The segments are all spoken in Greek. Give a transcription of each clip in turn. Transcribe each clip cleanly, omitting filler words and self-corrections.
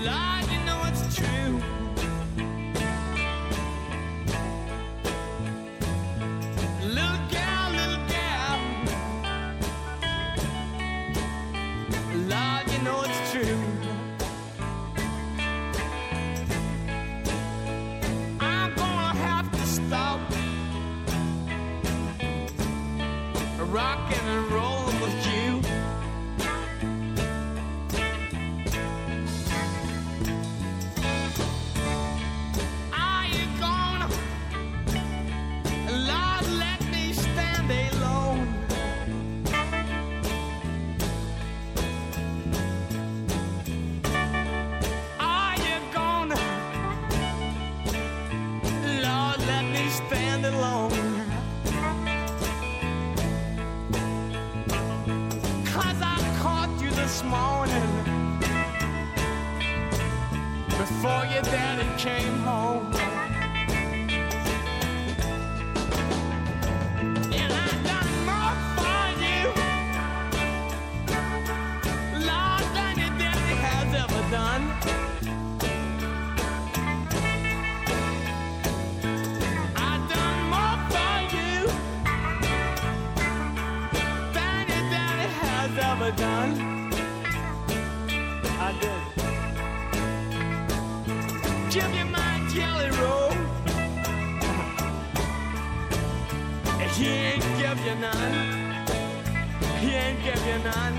Lord, you know it's true. Little girl, Lord, you know it's true. I'm gonna have to stop rocking and rolling with you. Are you gonna, Lord, let me stand alone? Are you gonna, Lord, let me stand alone? This morning before your daddy came home, and I done more for you, Lord, than your daddy has ever done. I done more for you than your daddy has ever done. I did. Give you my jelly roll. He ain't give you none. He ain't give you none.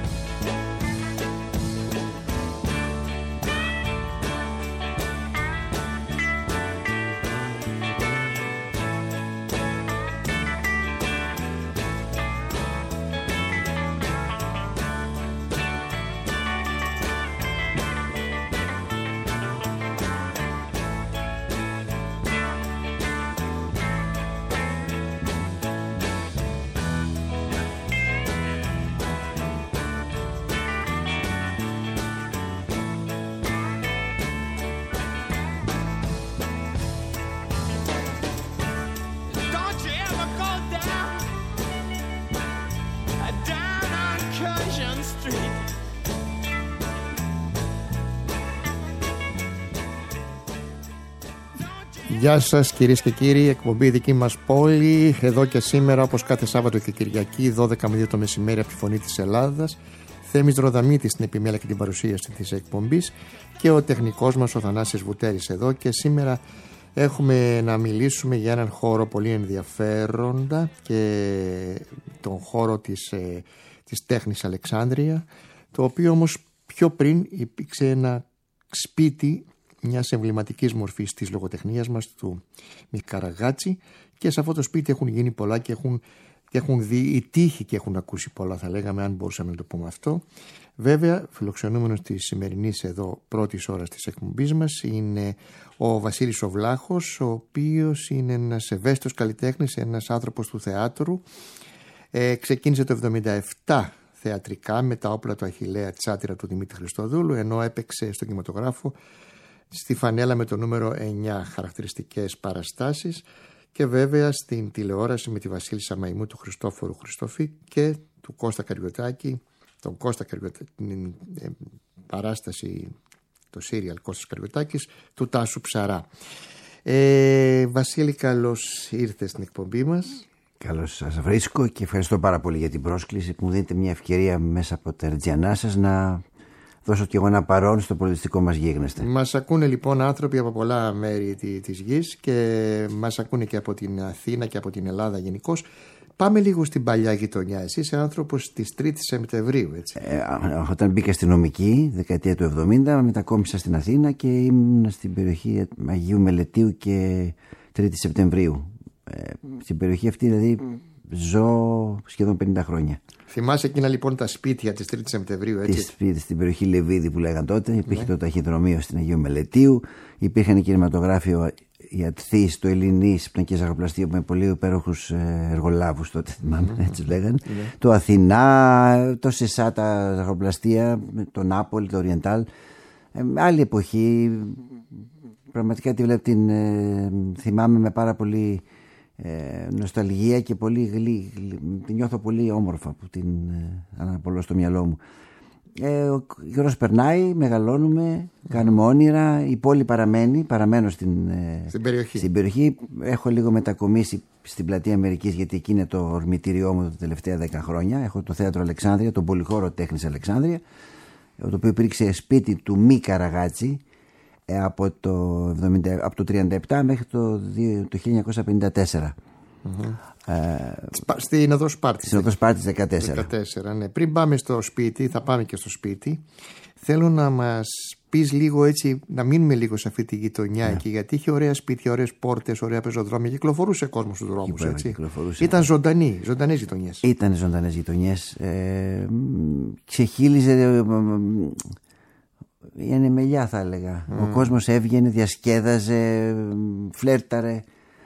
Γεια σας κυρίες και κύριοι, εκπομπή δική μας πόλη, εδώ και σήμερα όπως κάθε Σάββατο και Κυριακή 12 με 2 το μεσημέρι από τη Φωνή της Ελλάδας. Θέμης Δροδαμίτης στην επιμέλεια και την παρουσίαση της εκπομπής και ο τεχνικός μας ο Θανάσης Βουτέρης εδώ, και σήμερα έχουμε να μιλήσουμε για έναν χώρο πολύ ενδιαφέροντα και τον χώρο της τέχνης Αλεξάνδρεια, το οποίο όμως πιο πριν υπήρξε ένα σπίτι μιας εμβληματικής μορφής της λογοτεχνίας μας, του Μικαραγάτσι, και σε αυτό το σπίτι έχουν γίνει πολλά και έχουν δει οι τύχοι και έχουν ακούσει πολλά, θα λέγαμε, αν μπορούσαμε να το πούμε αυτό. Βέβαια, φιλοξενούμενος της σημερινής εδώ πρώτης ώρας της εκπομπής μας είναι ο Βασίλης ο Βλάχος, ο οποίος είναι ένας ευαίσθητος καλλιτέχνης, ένας άνθρωπος του θεάτρου. Ξεκίνησε το 1977 θεατρικά με τα όπλα του Αχιλλέα Τσάτυρα του Δημήτρη Χριστοδούλου, ενώ έπαιξε στον κινηματογράφο στη φανέλα με το νούμερο 9 χαρακτηριστικές παραστάσεις, και βέβαια στην τηλεόραση με τη Βασίλισσα Μαϊμού του Χριστόφορου Χριστόφη και του Κώστα Καριωτάκη, τον Κώστα Καριωτάκη, την παράσταση, το σύριαλ Κώστας Καριωτάκης, του Τάσου Ψαρά. Βασίλη, καλώς ήρθες στην εκπομπή μας. Καλώς σας βρίσκω και ευχαριστώ πάρα πολύ για την πρόσκληση που μου δίνετε μια ευκαιρία μέσα από τα ερτζιανά σας να δώσω και εγώ ένα παρόν στο πολιτιστικό μας γίγνεσθε. Μας ακούνε λοιπόν άνθρωποι από πολλά μέρη της γης και μας ακούνε και από την Αθήνα και από την Ελλάδα γενικώς. Πάμε λίγο στην παλιά γειτονιά. Εσύ είσαι άνθρωπος της 3ης Σεπτεμβρίου, έτσι. Όταν μπήκα στη νομική, δεκαετία του 70, μετακόμισα στην Αθήνα και ήμουν στην περιοχή Αγίου Μελετίου και 3η Σεπτεμβρίου. Στην περιοχή αυτή δηλαδή ζω σχεδόν 50 χρόνια. Θυμάσαι εκείνα λοιπόν τα σπίτια της 3ης Σεπτεμβρίου, έτσι. Στην περιοχή Λεβίδη που λέγαν τότε. Υπήρχε το ταχυδρομείο στην Αγίου Μελετίου. Υπήρχαν κινηματογράφιο η Ατθής, το Ελληνής, πνευματική ζαχαροπλαστεία με πολύ υπέροχους εργολάβους τότε, θυμάμαι, έτσι λέγανε. Το Αθηνά, το Σεσά, τα ζαχαροπλαστεία, το Νάπολη, το Οριεντάλ. Άλλη εποχή. Πραγματικά την θυμάμαι με πάρα πολύ νοσταλγία και πολύ την νιώθω πολύ όμορφα που την αναπολώ στο μυαλό μου. Ο καιρός περνάει, μεγαλώνουμε, κάνουμε όνειρα. Η πόλη παραμένω στην περιοχή. Έχω λίγο μετακομίσει στην Πλατεία Αμερικής, γιατί εκεί είναι το ορμητήριό μου τα τελευταία 10 χρόνια. Έχω το Θέατρο Αλεξάνδρεια, τον Πολυχώρο Τέχνης Αλεξάνδρεια, το οποίο υπήρξε σπίτι του Μη Καραγάτση από το 1937 μέχρι το 1954. Στην Οδό Σπάρτης. Στην Οδό Σπάρτης 14. Ναι. Πριν πάμε στο σπίτι, θα πάμε και στο σπίτι. Θέλω να μας πεις λίγο έτσι, να μείνουμε λίγο σε αυτή τη γειτονιά εκεί, γιατί είχε ωραία σπίτια, ωραίες πόρτες, ωραία πεζοδρόμια. Κυκλοφορούσε κόσμο στους δρόμους. Ήταν ζωντανές γειτονιές. Ήταν ζωντανές γειτονιές. Ξεχύλιζε η ανεμελιά, θα έλεγα. Ο κόσμος έβγαινε, διασκέδαζε, φλέρταρε.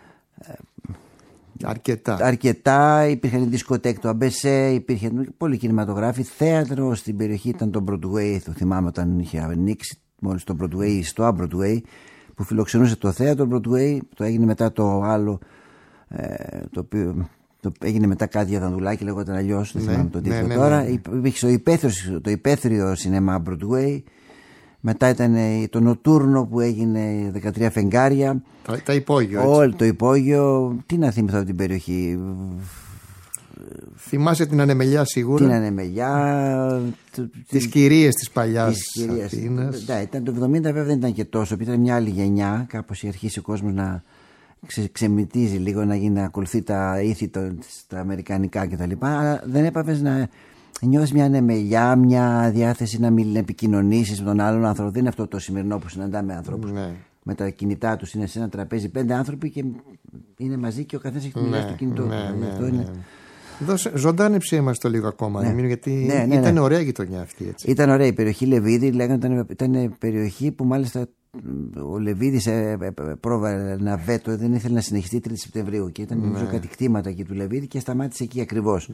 Αρκετά. Υπήρχαν δισκοτέκ το Αμπεσέ, υπήρχε πολύ κινηματογράφοι. Θέατρο στην περιοχή ήταν το Broadway. Το θυμάμαι όταν είχε ανοίξει μόλις το Broadway, στο Broadway, που φιλοξενούσε το θέατρο Broadway. Το έγινε μετά το άλλο, το οποίο έγινε μετά κάτι για Δανδουλάκη, λέγονταν αλλιώς. Δεν θυμάμαι τον τίτλο τώρα. Υπήρχε το υπαίθριο σινεμά Broadway. Μετά ήταν το Νοτούρνο που έγινε 13 φεγγάρια. Τα υπόγειο. Όλο το υπόγειο. Τι να θυμηθώ από την περιοχή. Θυμάσαι την ανεμελιά σίγουρα. Την ανεμελιά. Τις κυρίες της παλιάς Αθήνας. Ναι, ήταν το 70 βέβαια, δεν ήταν και τόσο. Ήταν μια άλλη γενιά. Κάπως αρχίσει ο κόσμος να ξεμυτίζει λίγο, να ακολουθεί τα ήθη τα αμερικανικά κτλ. Αλλά δεν έπαβες να νιώθεις μια ανεμελιά, μια διάθεση να επικοινωνήσεις με τον άλλον άνθρωπο. Δεν είναι αυτό το σημερινό που συναντάμε ανθρώπους. Ναι. Με τα κινητά τους, είναι σε ένα τραπέζι 5 άνθρωποι και είναι μαζί και ο καθένας έχει το κινητό του. Ζωντάνεψε μας το λίγο ακόμα, γιατί ήταν ωραία γειτονιά αυτή. Έτσι. Ήταν ωραία η περιοχή Λεβίδη, λέγανε, ήταν περιοχή που μάλιστα ο Λεβίδης πρόβαλε ένα βέτο, δεν ήθελε να συνεχιστεί 3 Σεπτεμβρίου και ήταν νομίζω κάτι κτήματα εκεί του Λεβίδη και σταμάτησε εκεί ακριβώς.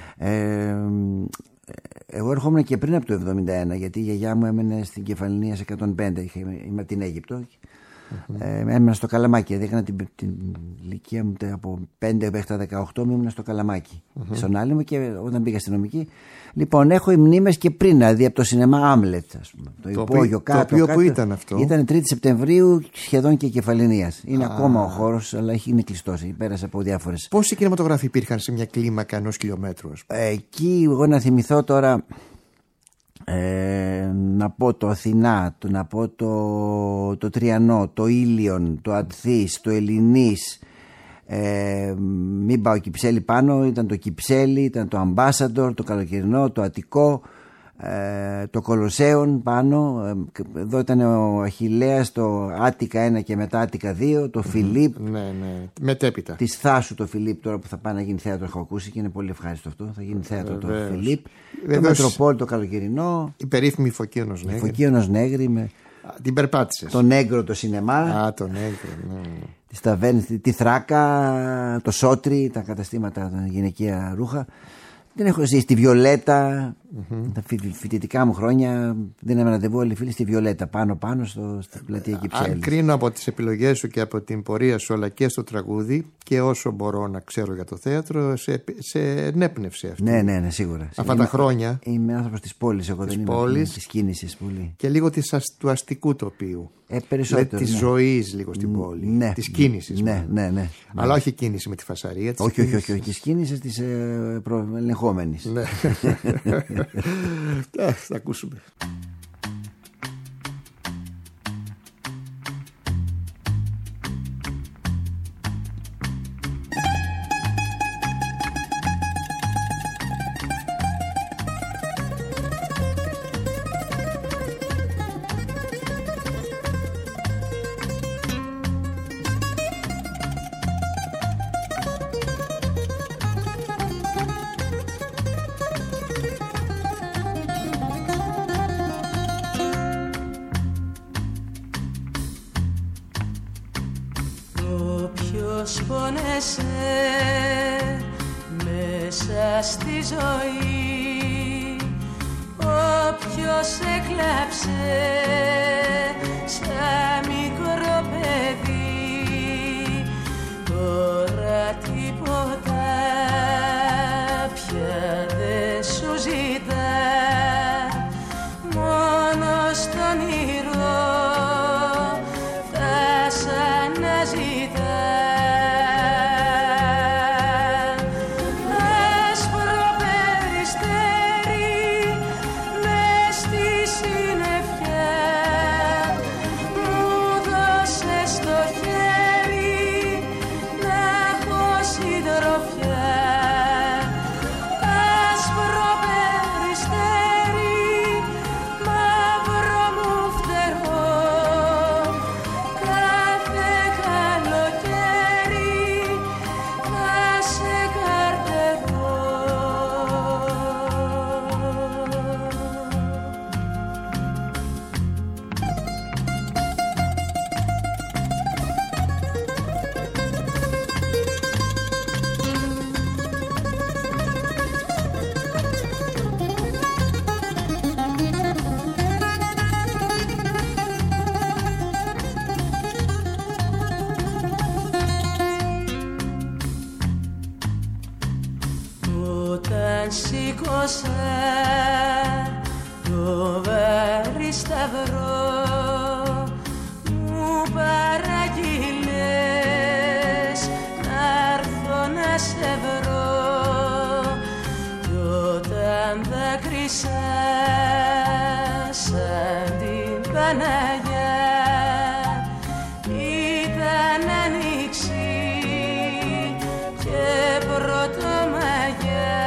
Εγώ ερχόμουν και πριν από το 1971, γιατί η γιαγιά μου έμενε στην Κεφαλονία σε 105, είμαι από την Αίγυπτο. Έμενα στο Καλαμάκι, έκανα την ηλικία μου από 5 μέχρι τα 18 μου, ήμουν στο Καλαμάκι, στον Άλυμο, και όταν πήγα στην νομική. Λοιπόν, έχω οι μνήμες και πριν, δηλαδή από το σινεμά Άμλετ, ας πούμε. Το υπόγειο κάτω. Το οποίο που ήταν αυτό? Ήταν 3 Σεπτεμβρίου, σχεδόν και Κεφαληνίας. Είναι ακόμα ο χώρος, αλλά είναι κλειστός. Πέρασε από διάφορες. Πόσοι κινηματογράφοι υπήρχαν σε μια κλίμακα 1 χιλιόμετρου, ας πούμε? Εκεί, εγώ να θυμηθώ τώρα. Να πω το Αθηνά, να πω το Τριανό, το Ήλιον, το Ατθής, το Ελληνής, μην πάω Κυψέλη πάνω, ήταν το Κυψέλη, ήταν το Ambassador, το Καλοκαιρινό, το Αττικό, το Κολοσσέον πάνω, εδώ ήταν ο Αχιλλέας, το Άττικα 1 και μετά Άττικα 2, το Φιλίπ, μετέπειτα της Θάσου το Φιλίπ, τώρα που θα πάει να γίνει θέατρο, έχω ακούσει και είναι πολύ ευχάριστο αυτό, θα γίνει θέατρο το Φιλίπ, το Μετροπόλ, το Καλοκαιρινό, η περίφημη Φωκίωνος Νέγρη, την περπάτησες? Το Νέγκρο το σινεμά. Το Νέγκρο, Τις ταβέρνες, τη Θράκα, το Σότρι, τα καταστήματα, τα γυναικεία ρούχα. Δεν έχω ζήσει στη Βιολέτα. Τα φοιτητικά μου χρόνια δίναμε ραντεβού όλοι οι φίλοι στη Βιολέτα, πάνω στην πλατεία Κυψέλης. Αν κρίνω από τις επιλογές σου και από την πορεία σου, αλλά και στο τραγούδι, και όσο μπορώ να ξέρω για το θέατρο, σε ενέπνευσε αυτή. Ναι, σίγουρα. Αυτά τα χρόνια. Είμαι άνθρωπος της πόλης, εγώ δεν είμαι της κίνησης πολύ. Και λίγο του αστικού τοπίου. Περισσότερο. Της ζωής λίγο στην πόλη. Ναι. Της κίνησης. Ναι. Αλλά όχι κίνηση με τη φασαρία. Όχι. Της κίνησης της ελεγχόμενης. Ναι. Θα ακούσουμε. Πόνεσαι μέσα στη ζωή, όποιος έκλαψε σαν μικρό παιδί, τώρα τίποτα πια δεν σου ζητά, το βαρύ σταυρό μου παραγγείλες να'ρθω να σε βρω κι όταν δάκρυσα σαν την Παναγιά ήταν ανοίξη και πρωτομαγιά.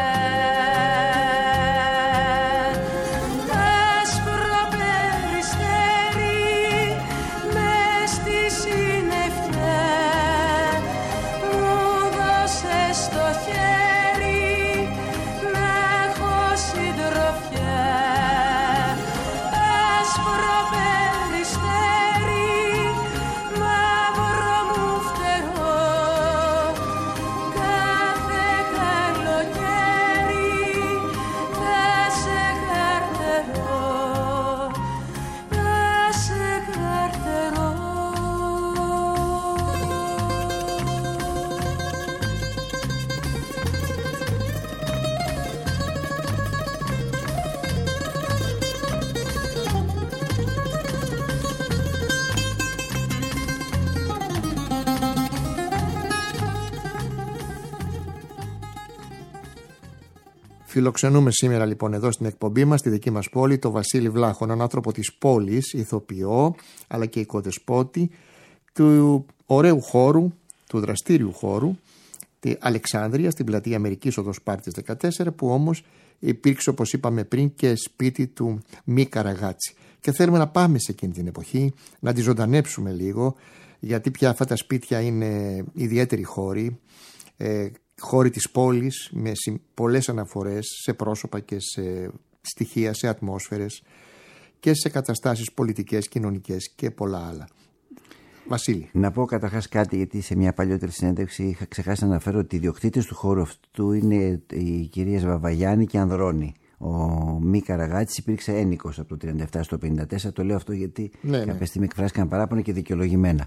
Φιλοξενούμε σήμερα λοιπόν εδώ στην εκπομπή μας, στη δική μας πόλη, το Βασίλη Βλάχο, έναν άνθρωπο της πόλης, ηθοποιό, αλλά και οικοδεσπότη, του ωραίου χώρου, του δραστήριου χώρου, τη Αλεξάνδρεια, στην πλατεία Αμερικής Οδός Πάρτης 14, που όμως υπήρξε, όπως είπαμε πριν, και σπίτι του Μη Καραγάτση. Και θέλουμε να πάμε σε εκείνη την εποχή, να τη ζωντανέψουμε λίγο, γιατί πια αυτά τα σπίτια είναι ιδιαίτεροι χώροι, χώροι της πόλης με πολλές αναφορές σε πρόσωπα και σε στοιχεία, σε ατμόσφαιρες και σε καταστάσεις πολιτικές, κοινωνικές και πολλά άλλα. Βασίλη. Να πω καταρχάς κάτι, γιατί σε μια παλιότερη συνέντευξη είχα ξεχάσει να αναφέρω ότι οι ιδιοκτήτες του χώρου αυτού είναι οι κυρίες Βαβαγιάννη και Ανδρώνη. Ο Μη Καραγάτης υπήρξε ένικος από το 1937 στο 1954. Το λέω αυτό γιατί κάποια στιγμή εκφράστηκαν παράπονα και δικαιολογημένα.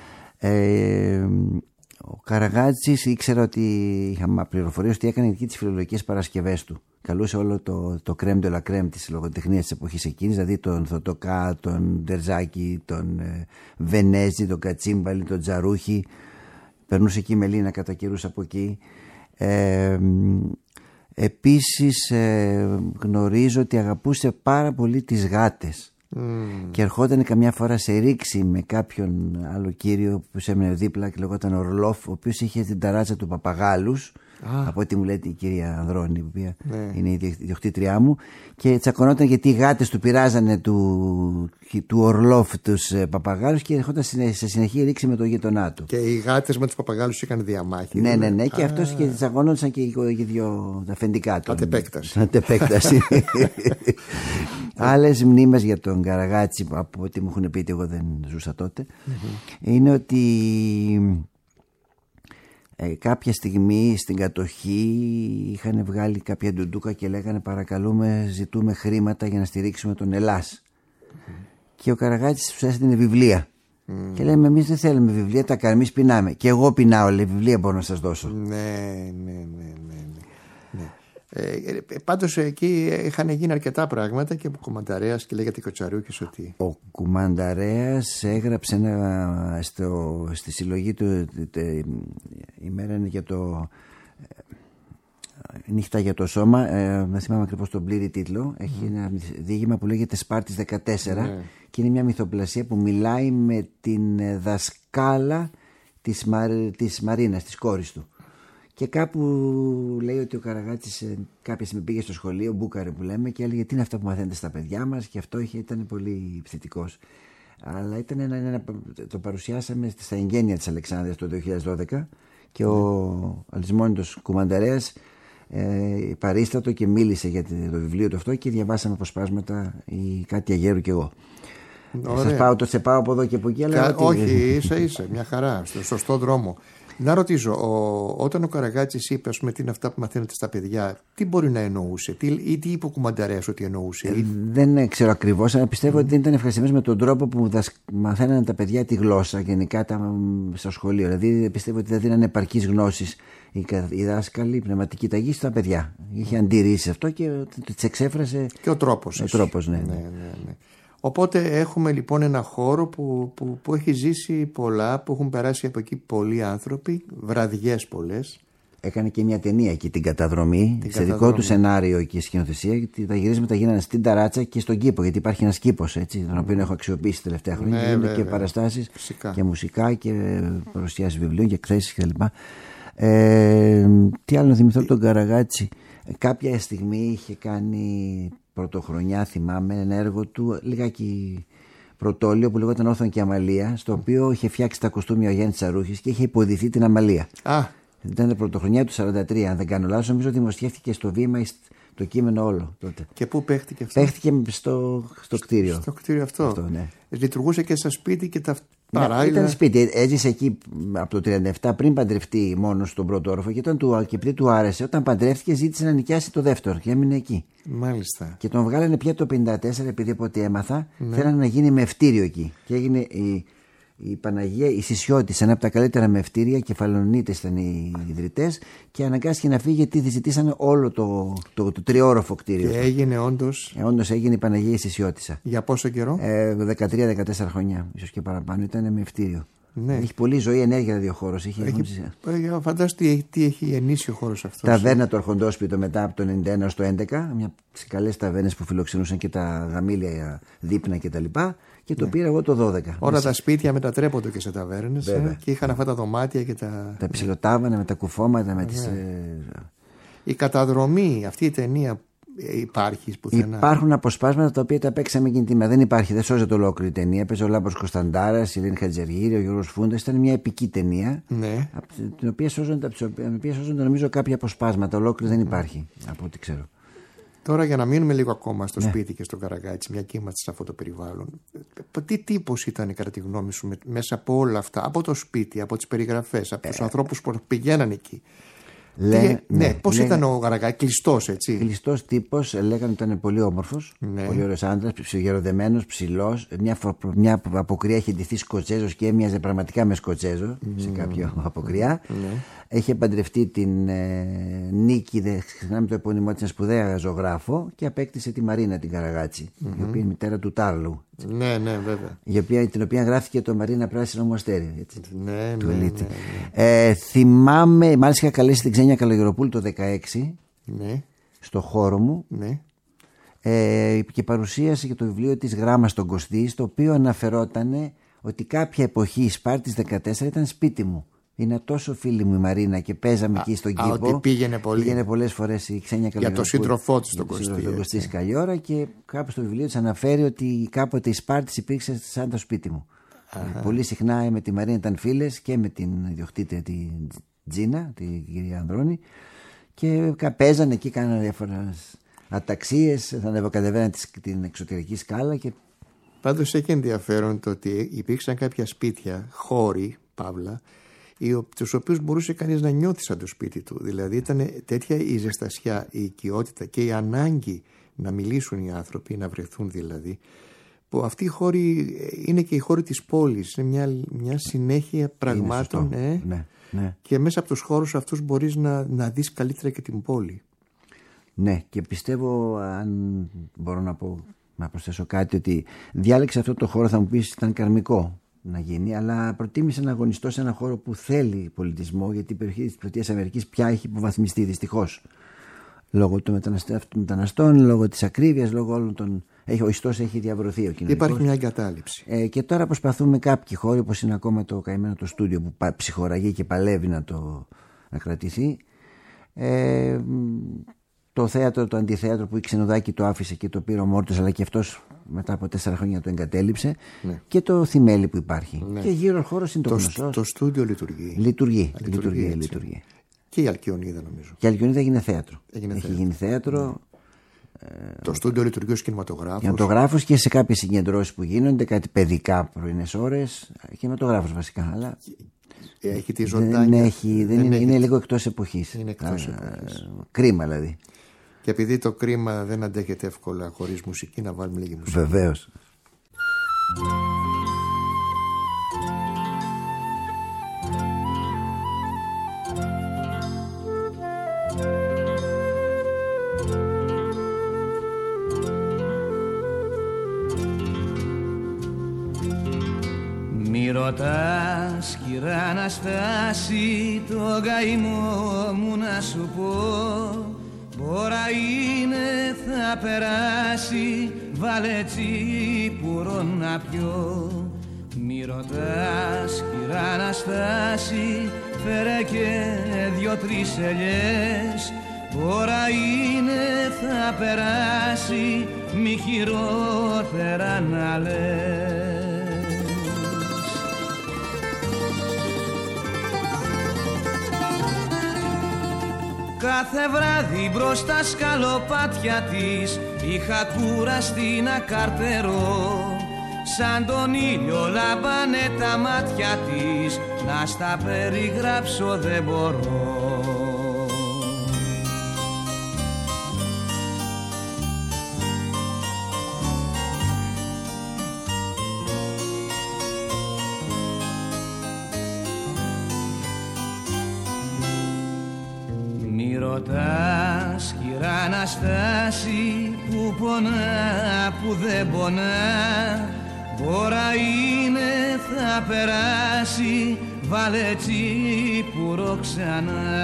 Ο Καραγάτσης ήξερα ότι είχαμε πληροφορίες ότι έκανε εκεί τις φιλολογικές παρασκευές του. Καλούσε όλο το κρέμ de la crème της λογοτεχνίας της εποχής εκείνης, δηλαδή τον Θωτοκά, τον Ντερζάκη, τον Βενέζη, τον Κατσίμπαλη, τον Τζαρούχη. Περνούσε εκεί η Μελίνα κατά καιρούς από εκεί. Επίσης γνωρίζω ότι αγαπούσε πάρα πολύ τις γάτες. Και ερχόταν καμιά φορά σε ρήξη με κάποιον άλλο κύριο που σε έμενε δίπλα και λεγόταν Ορλόφ, ο οποίος είχε την ταράτσα του Παπαγάλους, από ό,τι μου λέει η κυρία Ανδρώνη, η οποία είναι η ιδιοκτήτριά μου, και τσακωνόταν γιατί οι γάτες του πειράζανε του Ορλόφ τους Παπαγάλους και ερχόταν σε συνεχή ρήξη με τον γειτονά του. Και οι γάτες με τους Παπαγάλους είχαν διαμάχη. Ναι, και αυτός και τσακωνόντουσαν και οι δύο τα αφεντικά του. Αντεπέκταση. Άλλες μνήμες για τον Καραγάτση, από ό,τι μου έχουν πει, εγώ δεν ζούσα τότε, είναι ότι κάποια στιγμή στην κατοχή είχαν βγάλει κάποια ντουντούκα και λέγανε παρακαλούμε, ζητούμε χρήματα για να στηρίξουμε τον Ελλάς. Και ο Καραγάτης τους έστειλε βιβλία. Και λέμε εμείς δεν θέλουμε βιβλία, τα κάνουμε, εμείς πεινάμε. Και εγώ πεινάω, λέει, βιβλία μπορώ να σας δώσω. Ναι. Πάντως εκεί είχαν γίνει αρκετά πράγματα και ο Κουμανταρέας, και λέγεται και ο Τσαρούκης ότι... Ο Κουμανταρέας έγραψε στη συλλογή του, η μέρα είναι για το νύχτα για το σώμα, δεν θυμάμαι ακριβώς τον πλήρη τίτλο, έχει ένα διήγημα που λέγεται Σπάρτης 14 και είναι μια μυθοπλασία που μιλάει με την δασκάλα της Μαρίνας, της κόρης του. Και κάπου λέει ότι ο Καραγάτσης κάποια στιγμή πήγε στο σχολείο, Μπούκαρε που λέμε, και έλεγε τι είναι αυτά που μαθαίνετε στα παιδιά μας, και αυτό ήταν πολύ επιθετικός. Αλλά το παρουσιάσαμε στα εγγένεια της Αλεξάνδρειας το 2012 και ο Αλυσμόνητος Κουμανταρέας παρίστατο και μίλησε για το βιβλίο του αυτό και διαβάσαμε αποσπάσματα η Κάτια Γέρου και εγώ. Σε πάω από εδώ και από εκεί, αλλά όχι, ίσα μια χαρά, στο σωστό δρόμο. Να ρωτήσω, όταν ο Καραγάτσης είπε, ας πούμε, τι είναι αυτά που μαθαίνετε στα παιδιά, τι μπορεί να εννοούσε, ή τι είπε ο Κουμανταρέας ότι εννοούσε? Δεν ξέρω ακριβώς, αλλά πιστεύω ότι δεν ήταν ευχαριστημένος με τον τρόπο που μαθαίνανε τα παιδιά τη γλώσσα γενικά στο σχολείο. Δηλαδή πιστεύω ότι δεν δίνανε επαρκείς γνώσεις οι δάσκαλοι, η πνευματική ταγή στα παιδιά. Είχε αντιρρήσει αυτό και τις εξέφρασε. Και ο τρόπος. Ναι. Οπότε έχουμε λοιπόν ένα χώρο που έχει ζήσει πολλά, που έχουν περάσει από εκεί πολλοί άνθρωποι, βραδιές πολλές. Έκανε και μια ταινία εκεί, την Καταδρομή, σε δικό του σενάριο και σκηνοθεσία. Γιατί τα γυρίσματα γίνανε στην Ταράτσα και στον κήπο, γιατί υπάρχει ένας κήπος, τον οποίο έχω αξιοποιήσει τελευταία χρόνια. Γίνονται και παραστάσεις και μουσικά και παρουσιάσεις βιβλίων και εκθέσεις κλπ. Τι άλλο να θυμηθώ από τον Καραγάτση? Κάποια στιγμή είχε κάνει πρωτοχρονιά, θυμάμαι, ένα έργο του λιγάκι πρωτόλιο που λεγόταν Όθων και Αμαλία, στο οποίο είχε φτιάξει τα κοστούμια ο Γιάννης Τσαρούχης και είχε υποδηθεί την Αμαλία. Ήταν πρωτοχρονιά του 1943, αν δεν κάνω λάθος. Νομίζω δημοσιεύτηκε στο Βήμα το κείμενο όλο τότε. Και πού παίχτηκε αυτό? Παίχτηκε στο κτίριο. Στο κτίριο αυτό. Ναι. Λειτουργούσε και στα σπίτι και τα παράλληλα. Ήταν σπίτι. Έζησε εκεί από το 1937 πριν παντρευτεί μόνος στον πρώτο όροφο. Και επειδή του άρεσε, όταν παντρεύτηκε, ζήτησε να νοικιάσει το δεύτερο και έμεινε εκεί. Μάλιστα. Και τον βγάλανε πια το 1954, επειδή από ό,τι έμαθα, θέλανε να γίνει μευτήριο εκεί. Και έγινε η Παναγία, η Σισιώτης, ένα από τα καλύτερα μευτήρια, κεφαλονίτες ήταν οι ιδρυτές, και αναγκάστηκε να φύγει γιατί ζητήσανε όλο το τριόροφο κτίριο. Και έγινε όντως. Όντως έγινε η Παναγία η Σισιώτισσα. Για πόσο καιρό? 13-14 χρόνια, ίσως και παραπάνω. Ήταν μευτήριο. Ναι. Έχει πολλή ζωή, ενέργεια δηλαδή ο χώρος. Φαντάζομαι τι έχει ενήσει ο χώρος αυτός. Ταβέρνα του Αρχοντόσπιτο μετά από το 1991 ως το 2011, μια από τις καλές ταβέρνες που φιλοξενούσαν και τα γαμήλια δείπνα κτλ. Και το πήρα εγώ το 12. Όλα τα σπίτια μετατρέπονται και σε ταβέρνες και είχαν αυτά τα δωμάτια και τα ψιλοτάβανα με τα κουφώματα, με τις... Η Καταδρομή, αυτή η ταινία υπάρχει πουθενά? Υπάρχουν αποσπάσματα τα οποία τα παίξαμε εκείνη τη μέρα. Δεν υπάρχει, δεν σώζεται ολόκληρη ταινία. Παίζει ο Λάμπρος Κωνσταντάρας, η Ελένη Χατζεργύρη, ο Γιώργος Φούντας. Ήταν μια επική ταινία. Ναι. Από την οποία σώζονται νομίζω κάποια αποσπάσματα. Ολόκληρη δεν υπάρχει, από ό,τι ξέρω. Τώρα, για να μείνουμε λίγο ακόμα στο σπίτι και στον Καραγάτση, μια και είμαστε σε αυτό το περιβάλλον, τι τύπος ήταν κατά τη γνώμη σου μέσα από όλα αυτά, από το σπίτι, από τις περιγραφές, από τους ανθρώπους που πηγαίναν εκεί? Πώς ήταν ο Καραγάτης? Κλειστός, έτσι? Κλειστός τύπος, λέγανε ότι ήταν πολύ όμορφος, πολύ ωραίος άντρας, ψιλογεροδεμένος, ψηλός. Μια αποκριά είχε ντυθεί Σκοτσέζος και έμοιαζε πραγματικά με Σκοτσέζο σε κάποια αποκριά. Είχε παντρευτεί την Νίκη, δεν ξεχνάμε το επώνυμό της, σπουδαία ζωγράφο, και απέκτησε τη Μαρίνα την Καραγάτση, η οποία είναι μητέρα του Τάρλου. Ναι, βέβαια. Την οποία γράφτηκε το Μαρίνα Πράσινο Μοστέρι. Έτσι, ναι. Θυμάμαι, μάλιστα είχα καλέσει την Ξένια Καλογεροπούλου το 2016 στο χώρο μου και παρουσίασε και το βιβλίο της Γράμμα στον Κωστή, στο οποίο αναφερόταν ότι κάποια εποχή η Σπάρτης 14 ήταν σπίτι μου. Είναι τόσο φίλη μου η Μαρίνα και παίζαμε εκεί στον κήπο. Ότι πήγαινε πολύ. Πήγαινε πολλές φορές η Ξένια Καλογεροπούλου. Για το σύντροφό της τον Κωστή. Τον Κωστή Σκαλιώρα, και κάπου στο βιβλίο της αναφέρει ότι κάποτε η Σπάρτης υπήρξε σαν το σπίτι μου. Πολύ συχνά με τη Μαρίνα ήταν φίλες και με την ιδιοκτήτρια τη Τζίνα, την κυρία Ανδρώνη, και παίζανε εκεί, κάνανε διάφορες αταξίες, θα ανεβοκατεβαίναν την εξωτερική σκάλα. Πάντως έχει ενδιαφέρον το ότι υπήρξαν κάποια σπίτια, χώροι, παύλα, τους οποίους μπορούσε κανείς να νιώθει σαν το σπίτι του. Δηλαδή ήταν τέτοια η ζεστασιά, η οικειότητα και η ανάγκη να μιλήσουν οι άνθρωποι, να βρεθούν δηλαδή, που αυτοί οι χώροι είναι και οι χώροι της πόλης. Είναι μια συνέχεια πραγμάτων. Ναι. Και μέσα από τους χώρους αυτούς μπορείς να δεις καλύτερα και την πόλη. Ναι, και πιστεύω, αν μπορώ να προσθέσω κάτι, ότι διάλεξε αυτό το χώρο, θα μου πεις ήταν καρμικό να γίνει, αλλά προτίμησε να αγωνιστώ σε ένα χώρο που θέλει πολιτισμό, γιατί η περιοχή της Νότιας Αμερικής πια έχει υποβαθμιστεί δυστυχώς. Λόγω των μεταναστών, λόγω της ακρίβειας, λόγω όλων των... Ο ιστός έχει διαβρωθεί ο κοινωνικός. Υπάρχει μια εγκατάλειψη. Και τώρα προσπαθούμε κάποιοι χώροι, όπως είναι ακόμα το καημένο το στούντιο που ψυχοραγεί και παλεύει να κρατηθεί. Το θέατρο, το αντιθέατρο που η Ξενοδάκη το άφησε και το πήρε ο Μόρτος, αλλά και αυτός μετά από 4 χρόνια το εγκατέλειψε. Ναι. Και το Θυμέλη που υπάρχει. Ναι. Και γύρω ο χώρος είναι το γνωστό. Το στούντιο λειτουργεί. Λειτουργεί. Και η Αλκιονίδα, νομίζω. Και η Αλκιονίδα έγινε θέατρο. Έχει γίνει θέατρο. Ναι. Το στούντιο λειτουργεί ως κινηματογράφος. Κινηματογράφος και σε κάποιες συγκεντρώσεις που γίνονται, κάτι παιδικά πρωινές ώρες. Κινηματογράφος βασικά. Αλλά... Έχει τη ζωντάνια. Είναι λίγο εκτός εποχής. Είναι εκτός εποχής. Κρίμα δηλαδή. Και επειδή το κρίμα δεν αντέχεται εύκολα χωρίς μουσική, να βάλουμε λίγη μουσική. Βεβαίως. Μη ρωτάς κυρά Αναστάση, το καημό μου να σου πω. Μπόρα είναι θα περάσει, βάλε τσίπουρο να πιω. Μη ρωτάς κυρά Αναστάση, φέρε και 2-3 ελιές. Μπόρα είναι θα περάσει, μη χειρότερα να λες. Κάθε βράδυ μπροστά σκαλοπάτια της είχα κουραστεί να καρτερώ. Σαν τον ήλιο λάμπανε τα μάτια της, να στα περιγράψω δεν μπορώ. Μη ρωτάς κυρά Αναστάση, που πονά που δεν πονά. Μπόρα είναι θα περάσει, βάλε τσίπουρο ξανά.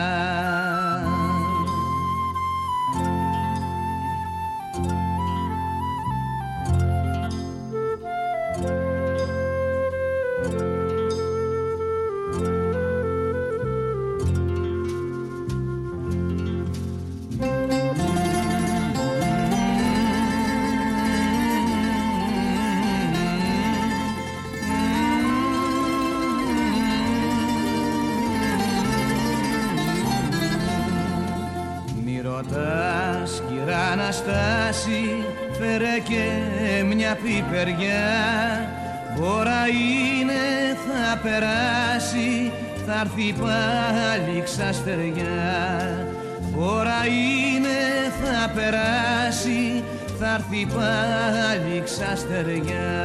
Αναστάση, φέρε και μια πιπεριά. Μπόρα είναι θα περάσει, θα έρθει πάλι ξαστεριά. Μπόρα είναι θα περάσει, θα έρθει πάλι ξαστεριά.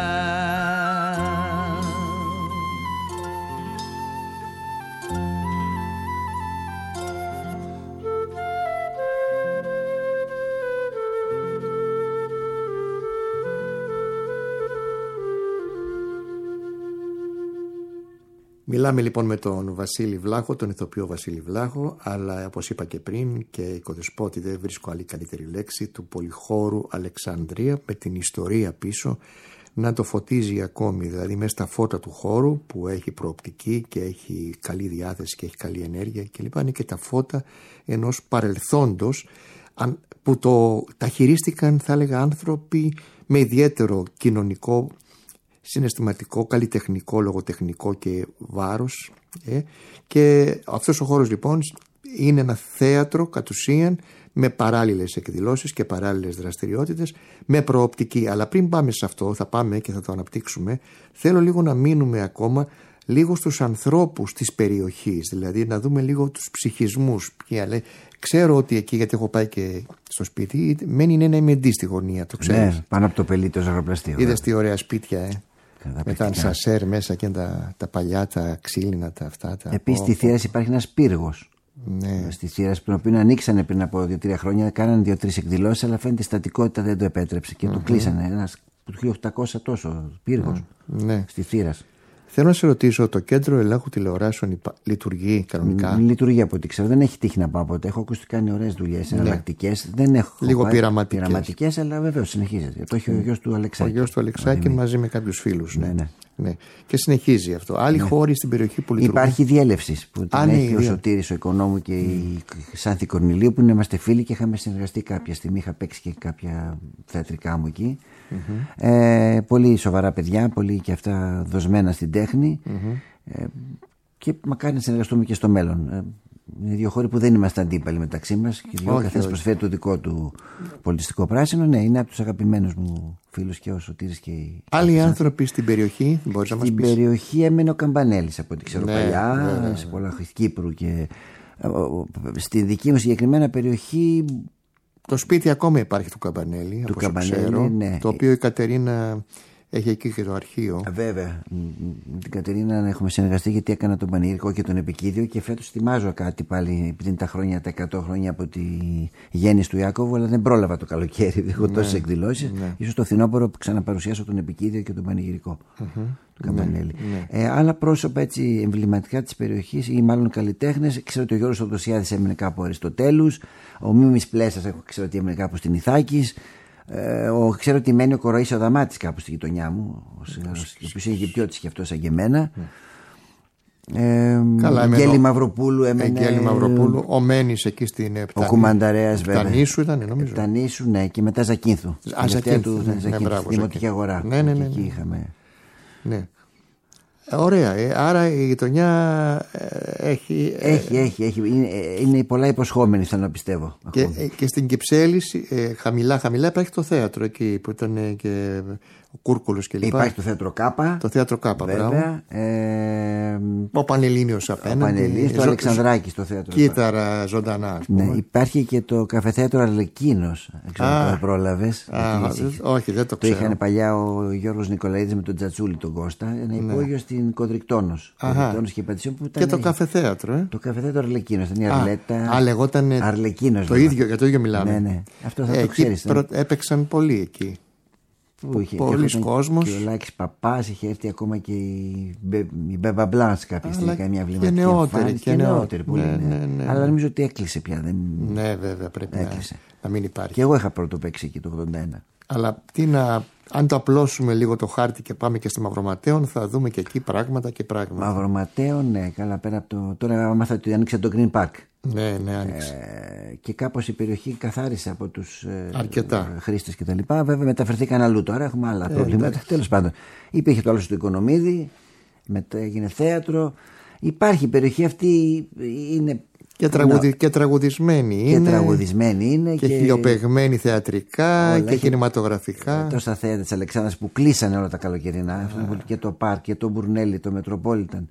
Μιλάμε λοιπόν με τον Βασίλη Βλάχο, τον ηθοποιό Βασίλη Βλάχο, αλλά όπως είπα και πριν και οικοδεσπότη, δεν βρίσκω άλλη καλύτερη λέξη, του πολυχώρου Αλεξανδρία, με την ιστορία πίσω να το φωτίζει ακόμη, δηλαδή μέσα στα φώτα του χώρου που έχει προοπτική και έχει καλή διάθεση και έχει καλή ενέργεια κλπ. Είναι και τα φώτα ενός παρελθόντος που τα χειρίστηκαν, θα έλεγα, άνθρωποι με ιδιαίτερο κοινωνικό, συναισθηματικό, καλλιτεχνικό, λογοτεχνικό και βάρος. Και αυτός ο χώρος λοιπόν είναι ένα θέατρο κατ' ουσίαν, με παράλληλες εκδηλώσεις και παράλληλες δραστηριότητες, με προοπτική. Αλλά πριν πάμε σε αυτό, θα πάμε και θα το αναπτύξουμε, θέλω λίγο να μείνουμε ακόμα λίγο στους ανθρώπους της περιοχής, δηλαδή να δούμε λίγο τους ψυχισμούς. Ξέρω ότι εκεί, γιατί έχω πάει και στο σπίτι, μένει ένα MND στη γωνία, το ξέρεις. Ναι, πάνω από το Πελίτο Ζαχαροπλαστείο. Είδες τι ωραία σπίτια, με τα ανσασέρ μέσα και τα παλιά, τα ξύλινα, τα αυτά. Επίσης στη Θήρας υπάρχει ένας πύργος. Ναι. Στη Θήρας, τον οποίο ανοίξανε πριν από 2-3 χρόνια, κάνανε 2-3 εκδηλώσεις, αλλά φαίνεται η στατικότητα δεν το επέτρεψε και το κλείσανε. Ένας του 1800 τόσο πύργος στη Θήρας. Θέλω να σε ρωτήσω, το κέντρο ελέγχου τηλεοράσεων λειτουργεί κανονικά? Λειτουργεί από ό,τι ξέρω. Δεν έχει τύχει να πάω ποτέ. Έχω ακούσει ότι κάνει ωραίες δουλειές, εναλλακτικές. Δεν έχω λίγο πειραματικές, αλλά βεβαίως συνεχίζεται. Το έχει ο γιος του Αλεξάκη. Ο γιος του Αλεξάκη μαζί με κάποιους φίλους. Ναι. Και συνεχίζει αυτό. Άλλοι χώροι στην περιοχή που λειτουργούν? Υπάρχει διέλευση που την έχει ο Σωτήρης ο Οικονόμου και η Σάνθη Κορνηλίου, που είμαστε φίλοι και είχαμε συνεργαστεί κάποια στιγμή. Είχα παίξει και κάποια θεατρικά μου εκεί. Πολύ σοβαρά παιδιά, πολύ και αυτά δοσμένα στην τέχνη. Και μακάρι να συνεργαστούμε και στο μέλλον. Είναι δύο χώροι που δεν είμαστε αντίπαλοι μεταξύ μας και ο καθένας προσφέρει το δικό του πολιτιστικό πράσινο. Ναι, είναι από τους αγαπημένους μου φίλους και ο Σωτήρης και η... Άλλοι άνθρωποι στην περιοχή, μπορείς να μας πεις? Στην περιοχή έμενε ο Καμπανέλης, από ό,τι ξέρω παλιά, σε πολλά Κύπρου και στη δική μου συγκεκριμένα περιοχή. Το σπίτι ακόμα υπάρχει του Καμπανέλη, του όπως ξέρω, ναι. Το οποίο η Κατερίνα έχει εκεί και το αρχείο. Βέβαια. Με την Κατερίνα έχουμε συνεργαστεί, γιατί έκανα τον πανηγυρικό και τον επικίδιο, και φέτος ετοιμάζω κάτι πάλι, επειδή είναι τα 100 χρόνια από τη γέννηση του Ιάκωβου, αλλά δεν πρόλαβα το καλοκαίρι, έχω τόσες εκδηλώσεις. Ίσως το φθινόπωρο που ξαναπαρουσιάσω τον επικίδιο και τον πανηγυρικό του Καμπανέλη. Άλλα πρόσωπα έτσι εμβληματικά της περιοχής, ή μάλλον καλλιτέχνες, ξέρω ότι ο Γιώργος Οδοσιάδης έμεινε κάπου Αριστοτέλους, ο Μίμης Πλέσας ξέρω ότι έμεινε κάπου στην Ιθάκης. Ξέρω ότι μένει ο Κοροής ο Δαμάτης κάπου στη γειτονιά μου, ο οποίος είναι Αιγυπτιώτης και αυτός σαν και εμένα. Γέλη Μαυροπούλου έμενε. Γέλη Μαυροπούλου, ο Μένης εκεί στην ο Κουμανταρέας, βέβαια. Τανίσου ήταν, νομίζω. Τανίσου, ναι, και μετά Ζακίνθου. Ζακίνθου, Δημοτική Αγορά. Ναι. Εκεί είχαμε. Ναι. Ωραία, άρα η γειτονιά έχει. Είναι πολλά υποσχόμενη, θέλω να πιστεύω. Και στην Κυψέλη, χαμηλά υπάρχει το θέατρο εκεί που ήταν και ο Κούρκουλος κλπ. Υπάρχει το θέατρο Κάπα. Το θέατρο Κάπα, βέβαια. Ο Πανελλήνιος απέναντι. Το Αλεξανδράκη στο θέατρο. Κύτταρα ζωντανά. Ναι, υπάρχει και το καφεθέατρο Αρλεκίνος. Δεν ξέρω αν το πρόλαβες. Όχι, δεν το ξέρω. Το είχαν παλιά ο Γιώργος Νικολαίδης με τον Τζατσούλη τον Κώστα. Ένα υπόγειο στην Κοδρικτόνος. Και το καφεθέατρο. Το καφεθέατρο Αρλεκίνος. Ήταν η Αρλέτα. Λεγόταν Αρλεκίνος. Για το ίδιο μιλάμε. Ναι. Αυτό θα το ξέρεις. Έπαιξαν πολλοί εκεί. Πολλοί κόσμος. Και ο Λάκης Παπάς, είχε έρθει ακόμα και η Μπέμπα Μπλάνς κάποια στιγμή, μια βληματική εμφάνιση. Και νεότερη πολύ. Ναι. Αλλά νομίζω ότι έκλεισε πια. Ναι, βέβαια, πρέπει να μην υπάρχει. Και εγώ είχα πρώτο παίξει εκεί το 1981. Αλλά αν το απλώσουμε λίγο το χάρτη και πάμε και στη Μαυροματέων, θα δούμε και εκεί πράγματα και πράγματα. Μαυροματέων, ναι, καλά, πέρα από το. Τώρα μάθα ότι άνοιξε το Green Park. Ναι, άνοιξε. Και κάπως η περιοχή καθάρισε από τους χρήστες κτλ. Βέβαια μεταφερθήκαν αλλού τώρα, έχουμε άλλα προβλήματα. Τέλος πάντων, υπήρχε το άλλο στο Οικονομίδη, μετά έγινε θέατρο. Υπάρχει η περιοχή αυτή, είναι. Και τραγουδισμένη είναι. Και χιλιοπαιγμένη θεατρικά και κινηματογραφικά. Τόσα θέατρα της Αλεξάνδρας που κλείσανε όλα τα καλοκαιρινά. Και το Πάρκ και το Μπουρνέλι, το Μετροπόλιταν.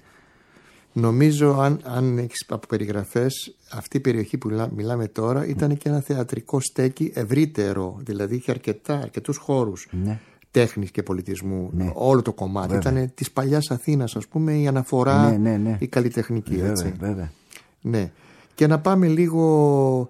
Νομίζω αν έχεις από περιγραφές, αυτή η περιοχή που μιλάμε τώρα ήταν και ένα θεατρικό στέκι ευρύτερο. Δηλαδή είχε αρκετούς χώρους τέχνης και πολιτισμού. Όλο το κομμάτι ήταν της παλιάς Αθήνας, ας πούμε, η αναφορά, η καλλιτεχνική. Βέβαια. Ναι. Και να πάμε λίγο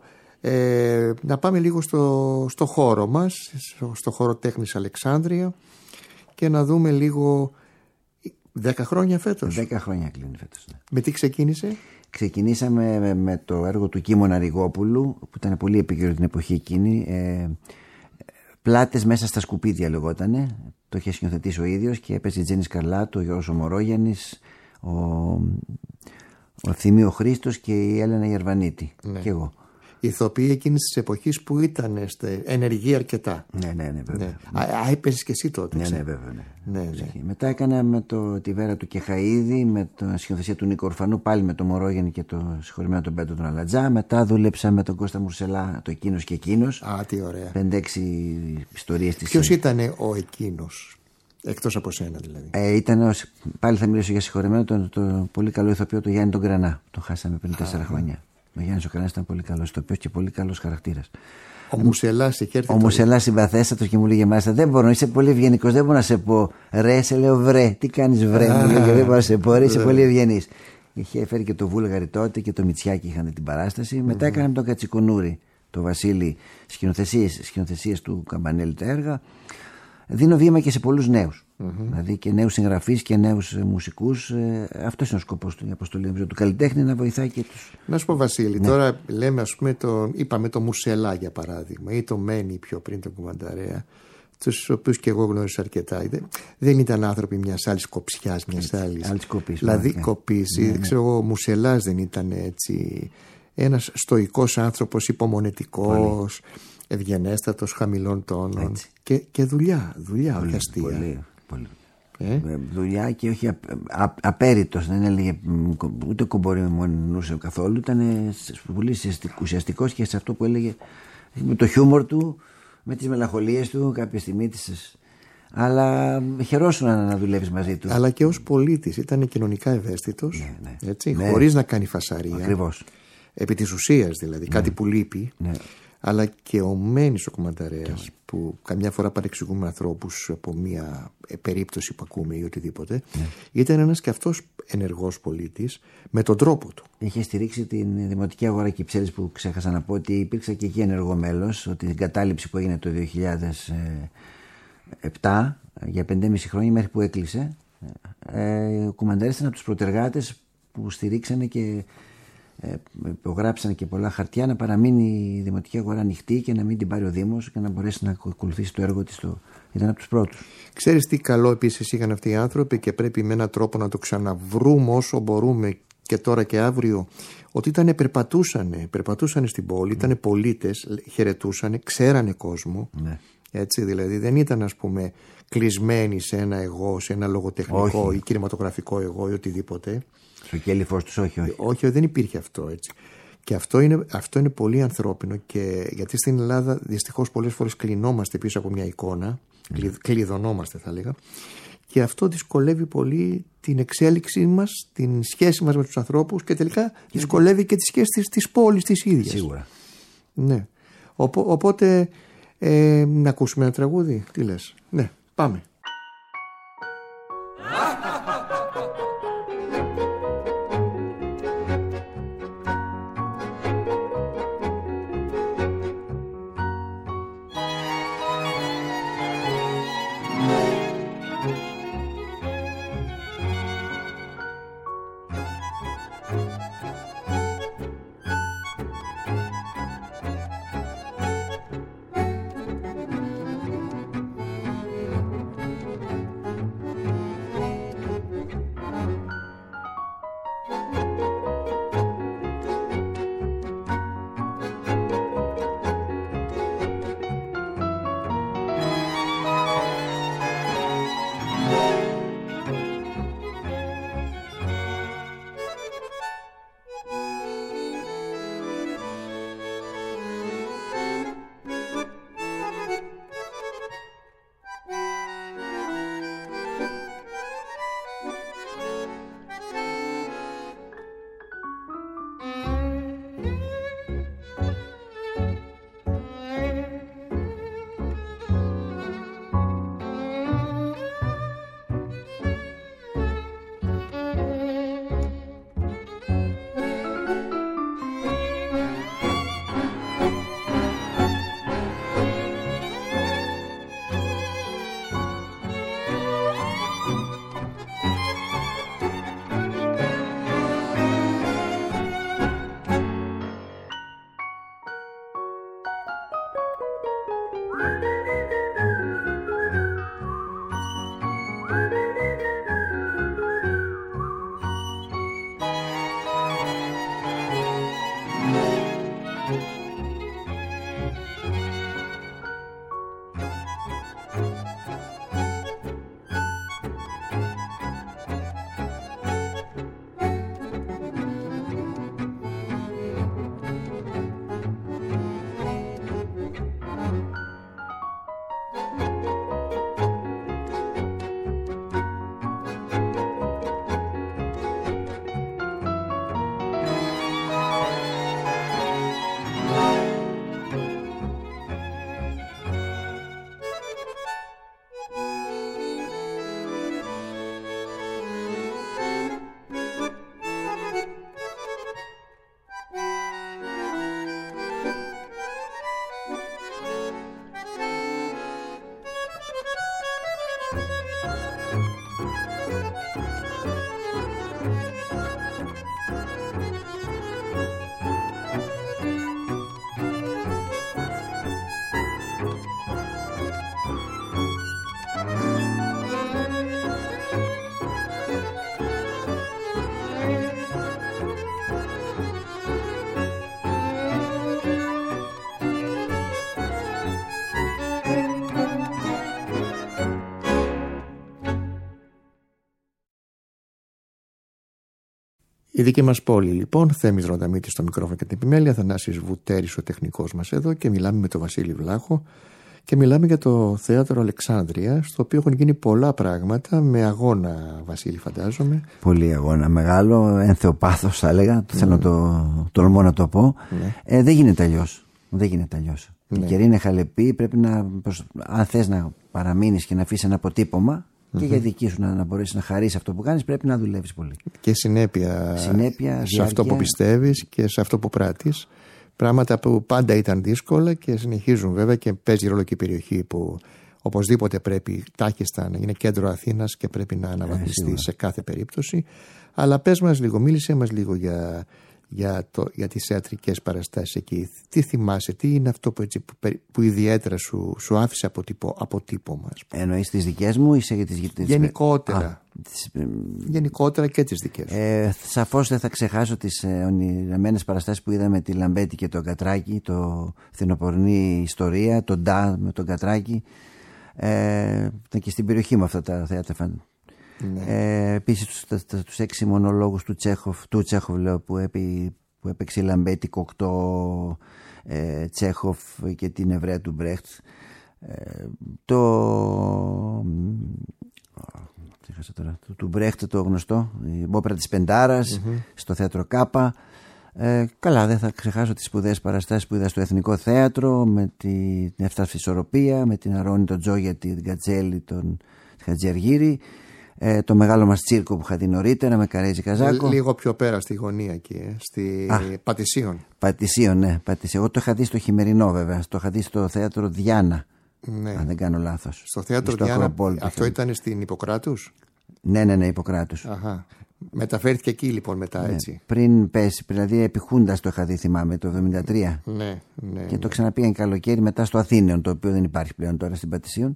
στο χώρο μας, στο χώρο τέχνης Αλεξάνδρεια, και να δούμε λίγο. 10 χρόνια φέτος. 10 χρόνια κλείνει φέτος. Ναι. Με τι ξεκίνησε? Ξεκινήσαμε με το έργο του Κίμωνα Ριγόπουλου, που ήταν πολύ επίκαιρο την εποχή εκείνη. Πλάτες μέσα στα σκουπίδια λεγότανε. Το είχε σκηνοθετήσει ο ίδιος και έπαιζε η Τζέννη Σκαρλάτου, ο Γιώργος Ομορόγιαννης, ο Θημίο Χρήστος και η Έλενα Γερβανίτη. Ναι. Και εγώ. Ηθοποιοί εκείνης της εποχής που ήταν ενεργοί αρκετά. Ναι, βέβαια. Έπαιζες και εσύ τότε. Ναι, βέβαια. Ναι. Μετά έκανα με τη Βέρα του Κεχαΐδη, με τη σκηνοθεσία του Νίκο Ορφανού, πάλι με τον Μορόγεννη και το συγχωρημένο τον Πέτρο τον Αλατζά. Μετά δούλεψα με τον Κώστα Μουρσελά, το Εκείνος και Εκείνος. Τι ωραία. 5-6 ιστορίες της. Ποιος ήταν ο Εκείνος, εκτός από σένα δηλαδή? Πάλι θα μιλήσω για συγχωρημένο, το πολύ καλό ηθοποιό, τον Γιάννη τον Κρανά. Τον χάσαμε πριν 4 χρόνια. Ο Γιάννης ο Κρανάς ήταν πολύ καλός ηθοποιός και πολύ καλός χαρακτήρας. Ο Μουσελάς είχε έρθει. Ο Μουσελάς συμπαθέστατος και μου λέγε μάλιστα: δεν μπορώ, είσαι πολύ ευγενικός, δεν μπορώ να σε πω ρε, σε λέω βρε. Τι κάνεις βρε, μου λέγε, δεν μπορώ να σε πω ρε, είσαι πολύ ευγενής. Είχε φέρει και το Βούλγαρη τότε και το Μητσιάκι είχαν την παράσταση. Μετά έκαναμε τον Κατσικονούρη, το Βασίλη, σκηνοθεσίες του Καμπανέλη τα έργα. Δίνω βήμα και σε πολλούς νέους. Δηλαδή και νέους συγγραφείς και νέους μουσικούς. Αυτός είναι ο σκοπός του, η αποστολή του καλλιτέχνη, να βοηθάει και τους. Να σου πω, Βασίλη, τώρα λέμε, ας πούμε, είπαμε το Μουσελά για παράδειγμα, ή το Μένι πιο πριν, τον Κουμανταρέα, τους οποίους και εγώ γνώρισα αρκετά. Δεν ήταν άνθρωποι μιας άλλης κοψιάς, μιας άλλης κοπής. Δηλαδή κοπής. Δεν ξέρω εγώ, ο Μουσελάς δεν ήταν έτσι. Ένας στοικός άνθρωπος, υπομονετικός, ευγενέστατος, χαμηλών τόνων. Και δουλειά, όχι αστεία. Πολύ. δουλειά και όχι απέριτος, δεν έλεγε ούτε κομπορεμονούσε καθόλου, ήταν πολύ ουσιαστικός και σε αυτό που έλεγε, με το χιούμορ του, με τις μελαγχολίες του κάποια στιγμή αλλά χαιρόσουν να δουλεύεις μαζί του. Αλλά και ως πολίτης ήταν κοινωνικά ευαίσθητος, έτσι, χωρίς να κάνει φασαρία. Ακριβώς. Επί της ουσίας δηλαδή, κάτι που λείπει. Αλλά και ο Μένης ο Κουμανταρέας, που καμιά φορά παρεξηγούμε ανθρώπους από μια περίπτωση που ακούμε ή οτιδήποτε, ήταν ένας και αυτός ενεργός πολίτης με τον τρόπο του. Είχε στηρίξει την Δημοτική Αγορά Κυψέλης, που ξέχασα να πω ότι υπήρξε και εκεί ενεργό μέλος, ότι την κατάληψη που έγινε το 2007 για 5,5 χρόνια μέχρι που έκλεισε, ο Κουμανταρέας ήταν από τους πρωτεργάτες που στηρίξανε και υπογράψανε και πολλά χαρτιά να παραμείνει η Δημοτική Αγορά ανοιχτή και να μην την πάρει ο Δήμος και να μπορέσει να ακολουθήσει το έργο της. Ήταν από τους πρώτους. Ξέρεις τι καλό επίσης είχαν αυτοί οι άνθρωποι, και πρέπει με έναν τρόπο να το ξαναβρούμε όσο μπορούμε και τώρα και αύριο, ότι περπατούσανε στην πόλη, ήταν πολίτες, χαιρετούσανε, ξέρανε κόσμο. Έτσι, δηλαδή δεν ήταν, ας πούμε, κλεισμένοι σε ένα εγώ, σε ένα λογοτεχνικό ή κινηματογραφικό εγώ ή οτιδήποτε. Στο κέλυφος τους, όχι, δεν υπήρχε αυτό, έτσι. Και αυτό είναι πολύ ανθρώπινο, και γιατί στην Ελλάδα δυστυχώς πολλές φορές κλεινόμαστε πίσω από μια εικόνα, κλειδωνόμαστε θα λέγα, και αυτό δυσκολεύει πολύ την εξέλιξή μας, την σχέση μας με τους ανθρώπους, και τελικά δυσκολεύει και τη σχέση της πόλης της ίδιας. Σίγουρα. Ναι. Οπότε να ακούσουμε ένα τραγούδι, τι λες? Ναι, πάμε. Η δική μας πόλη λοιπόν, Θέμης Ροδαμίτης στο μικρόφωνο και την επιμέλεια, Θανάσης Βουτέρης ο τεχνικός μας εδώ, και μιλάμε με τον Βασίλη Βλάχο και μιλάμε για το Θέατρο Αλεξάνδρεια, στο οποίο έχουν γίνει πολλά πράγματα, με αγώνα, Βασίλη, φαντάζομαι. Πολύ αγώνα, μεγάλο, ένθεο πάθος θα έλεγα, θέλω τολμώ να το πω. Δεν γίνεται αλλιώς. Δεν γίνεται αλλιώς. Η καιρή είναι χαλεπή, πρέπει αν θες να παραμείνεις και να αφήσεις ένα αποτύπωμα, και για δική σου να μπορέσεις να χαρίσεις αυτό που κάνεις, πρέπει να δουλεύεις πολύ. Και συνέπεια σε αυτό που πιστεύεις και σε αυτό που πράττεις. Πράγματα που πάντα ήταν δύσκολα και συνεχίζουν βέβαια, και παίζει ρόλο και η περιοχή που οπωσδήποτε πρέπει τάχιστα να είναι κέντρο Αθήνας και πρέπει να αναβαθμιστεί σε κάθε περίπτωση. Αλλά πες μας λίγο, μίλησέ μας λίγο για τις θεατρικές παραστάσεις εκεί. Τι θυμάσαι, τι είναι αυτό που ιδιαίτερα σου άφησε αποτύπωμα? Εννοείς τις δικές μου ή για τις γενικότερα? Γενικότερα και τις δικές σου. Σαφώς δεν θα ξεχάσω τις ονειρεμένες παραστάσεις που είδαμε, τη Λαμπέτη και τον Κατράκη, το Φθινοπορεινή Ιστορία, τον Ντά με τον Κατράκη. Ήταν και στην περιοχή μου αυτά τα θέατρα. Ναι. Επίσης τους 6 μονολόγους του Τσέχοφ λέω, που έπαιξε η Λαμπέτη, Κοκτό, Τσέχοφ και την Εβραία του Μπρέχτ. Του Μπρέχτ το γνωστό, η όπερα της Πεντάρας, στο Θέατρο Κάπα. Καλά, δεν θα ξεχάσω τις σπουδαίες παραστάσεις που είδα στο Εθνικό Θέατρο, με την Εφτάφη Ισορροπία, με την Αρώνη τον Τζόγια, την Γκατζέλη, τον Χατζιαργύρη. Το μεγάλο μας τσίρκο που είχα δει νωρίτερα με Καρέζη Καζάκο. Λίγο πιο πέρα στη γωνία εκεί, στη Πατησίων. Πατησίων, ναι. Εγώ το είχα δει στο Χειμερινό βέβαια. Το είχα δει στο Θέατρο Διάνα. Ναι. Αν δεν κάνω λάθος. Στο Θέατρο Διάνα. Αυτό ήταν στην Ιπποκράτους? Ναι, Ιπποκράτους. Αχα. Μεταφέρθηκε εκεί λοιπόν μετά, έτσι. Πριν πέσει, δηλαδή επί Χούντας το είχα δει, θυμάμαι, το 1973. Ναι. Και το ξαναπήγαν καλοκαίρι μετά στο Αθήνεων, το οποίο δεν υπάρχει πλέον τώρα στην Πατησίων.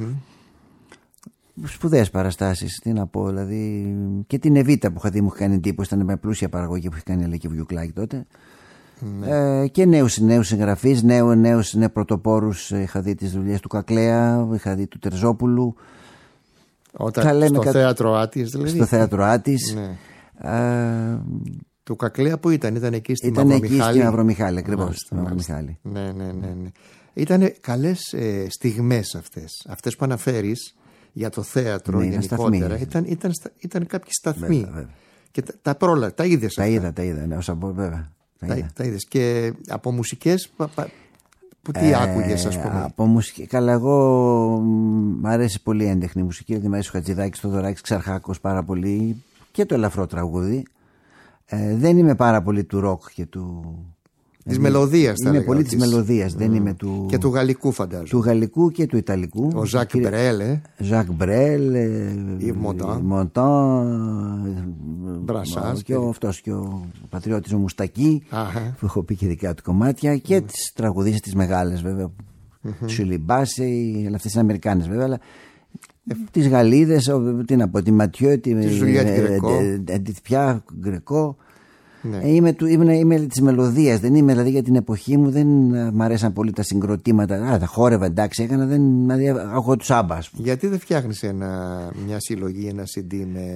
Σπουδαίες παραστάσεις, τι να πω, δηλαδή. Και την Εβίτα που είχα δει μου είχε κάνει εντύπωση, ήταν με πλούσια παραγωγή που είχε κάνει η Αλέκη Βουγιουκλάκη τότε. Και νέους συγγραφείς, νέους πρωτοπόρους. Είχα δει τις δουλειές του Κακλέα, είχα δει του Τερζόπουλου. Στο Θέατρο Άτης δηλαδή. Στο Θέατρο Άτης. Ναι. Του Κακλέα που ήταν εκεί στη Μαυρομιχάλη. Ήταν εκεί στη Μαυρομιχάλη, ακριβώς. Ναι. Ήταν καλές στιγμές αυτές που αναφέρεις για το θέατρο, γενικότερα. Ήταν κάποιοι σταθμοί. Βέβαια. Και τα είδες αυτά? Τα είδα, ναι, όσα πω, βέβαια. Τα είδες. Και από μουσικές που τι άκουγες, ας πούμε? Από μουσική, καλά, εγώ μ' αρέσει πολύ έντεχνη μουσική. Δηλαδή μ' αρέσει ο Χατζηδάκης, Θοδωράκης, Ξαρχάκος πάρα πολύ, και το ελαφρό τραγούδι. Δεν είμαι πάρα πολύ του ροκ και του... Της μελωδίας θα λέγαμε. Είμαι πολύ της μελωδίας, δεν είμαι του... Και του γαλλικού φαντάζομαι. Του γαλλικού και του ιταλικού. Ο Ζακ Μπρέλ, Ζακ Μπρέλ, Ιβ Μοντάν, Μπρασάς, και αυτός και ο πατριώτης ο Μουστακή, που έχω πει και δικά του κομμάτια, και τις τραγουδίες τις μεγάλες βέβαια. Σουλιμπάση, αλλά αυτές είναι Αμερικάνες βέβαια, αλλά τις Γαλλίδες, τι να πω, τη Ματιό, τη Εντιθ Γκρεκό. Ναι. Είμαι της μελωδίας, δεν είμαι, δηλαδή για την εποχή μου δεν μ' αρέσαν πολύ τα συγκροτήματα. Τα χόρευα, εντάξει, έκανα, δηλαδή ακούω τους Άμπα. Γιατί δεν φτιάχνεις μια συλλογή, ένα CD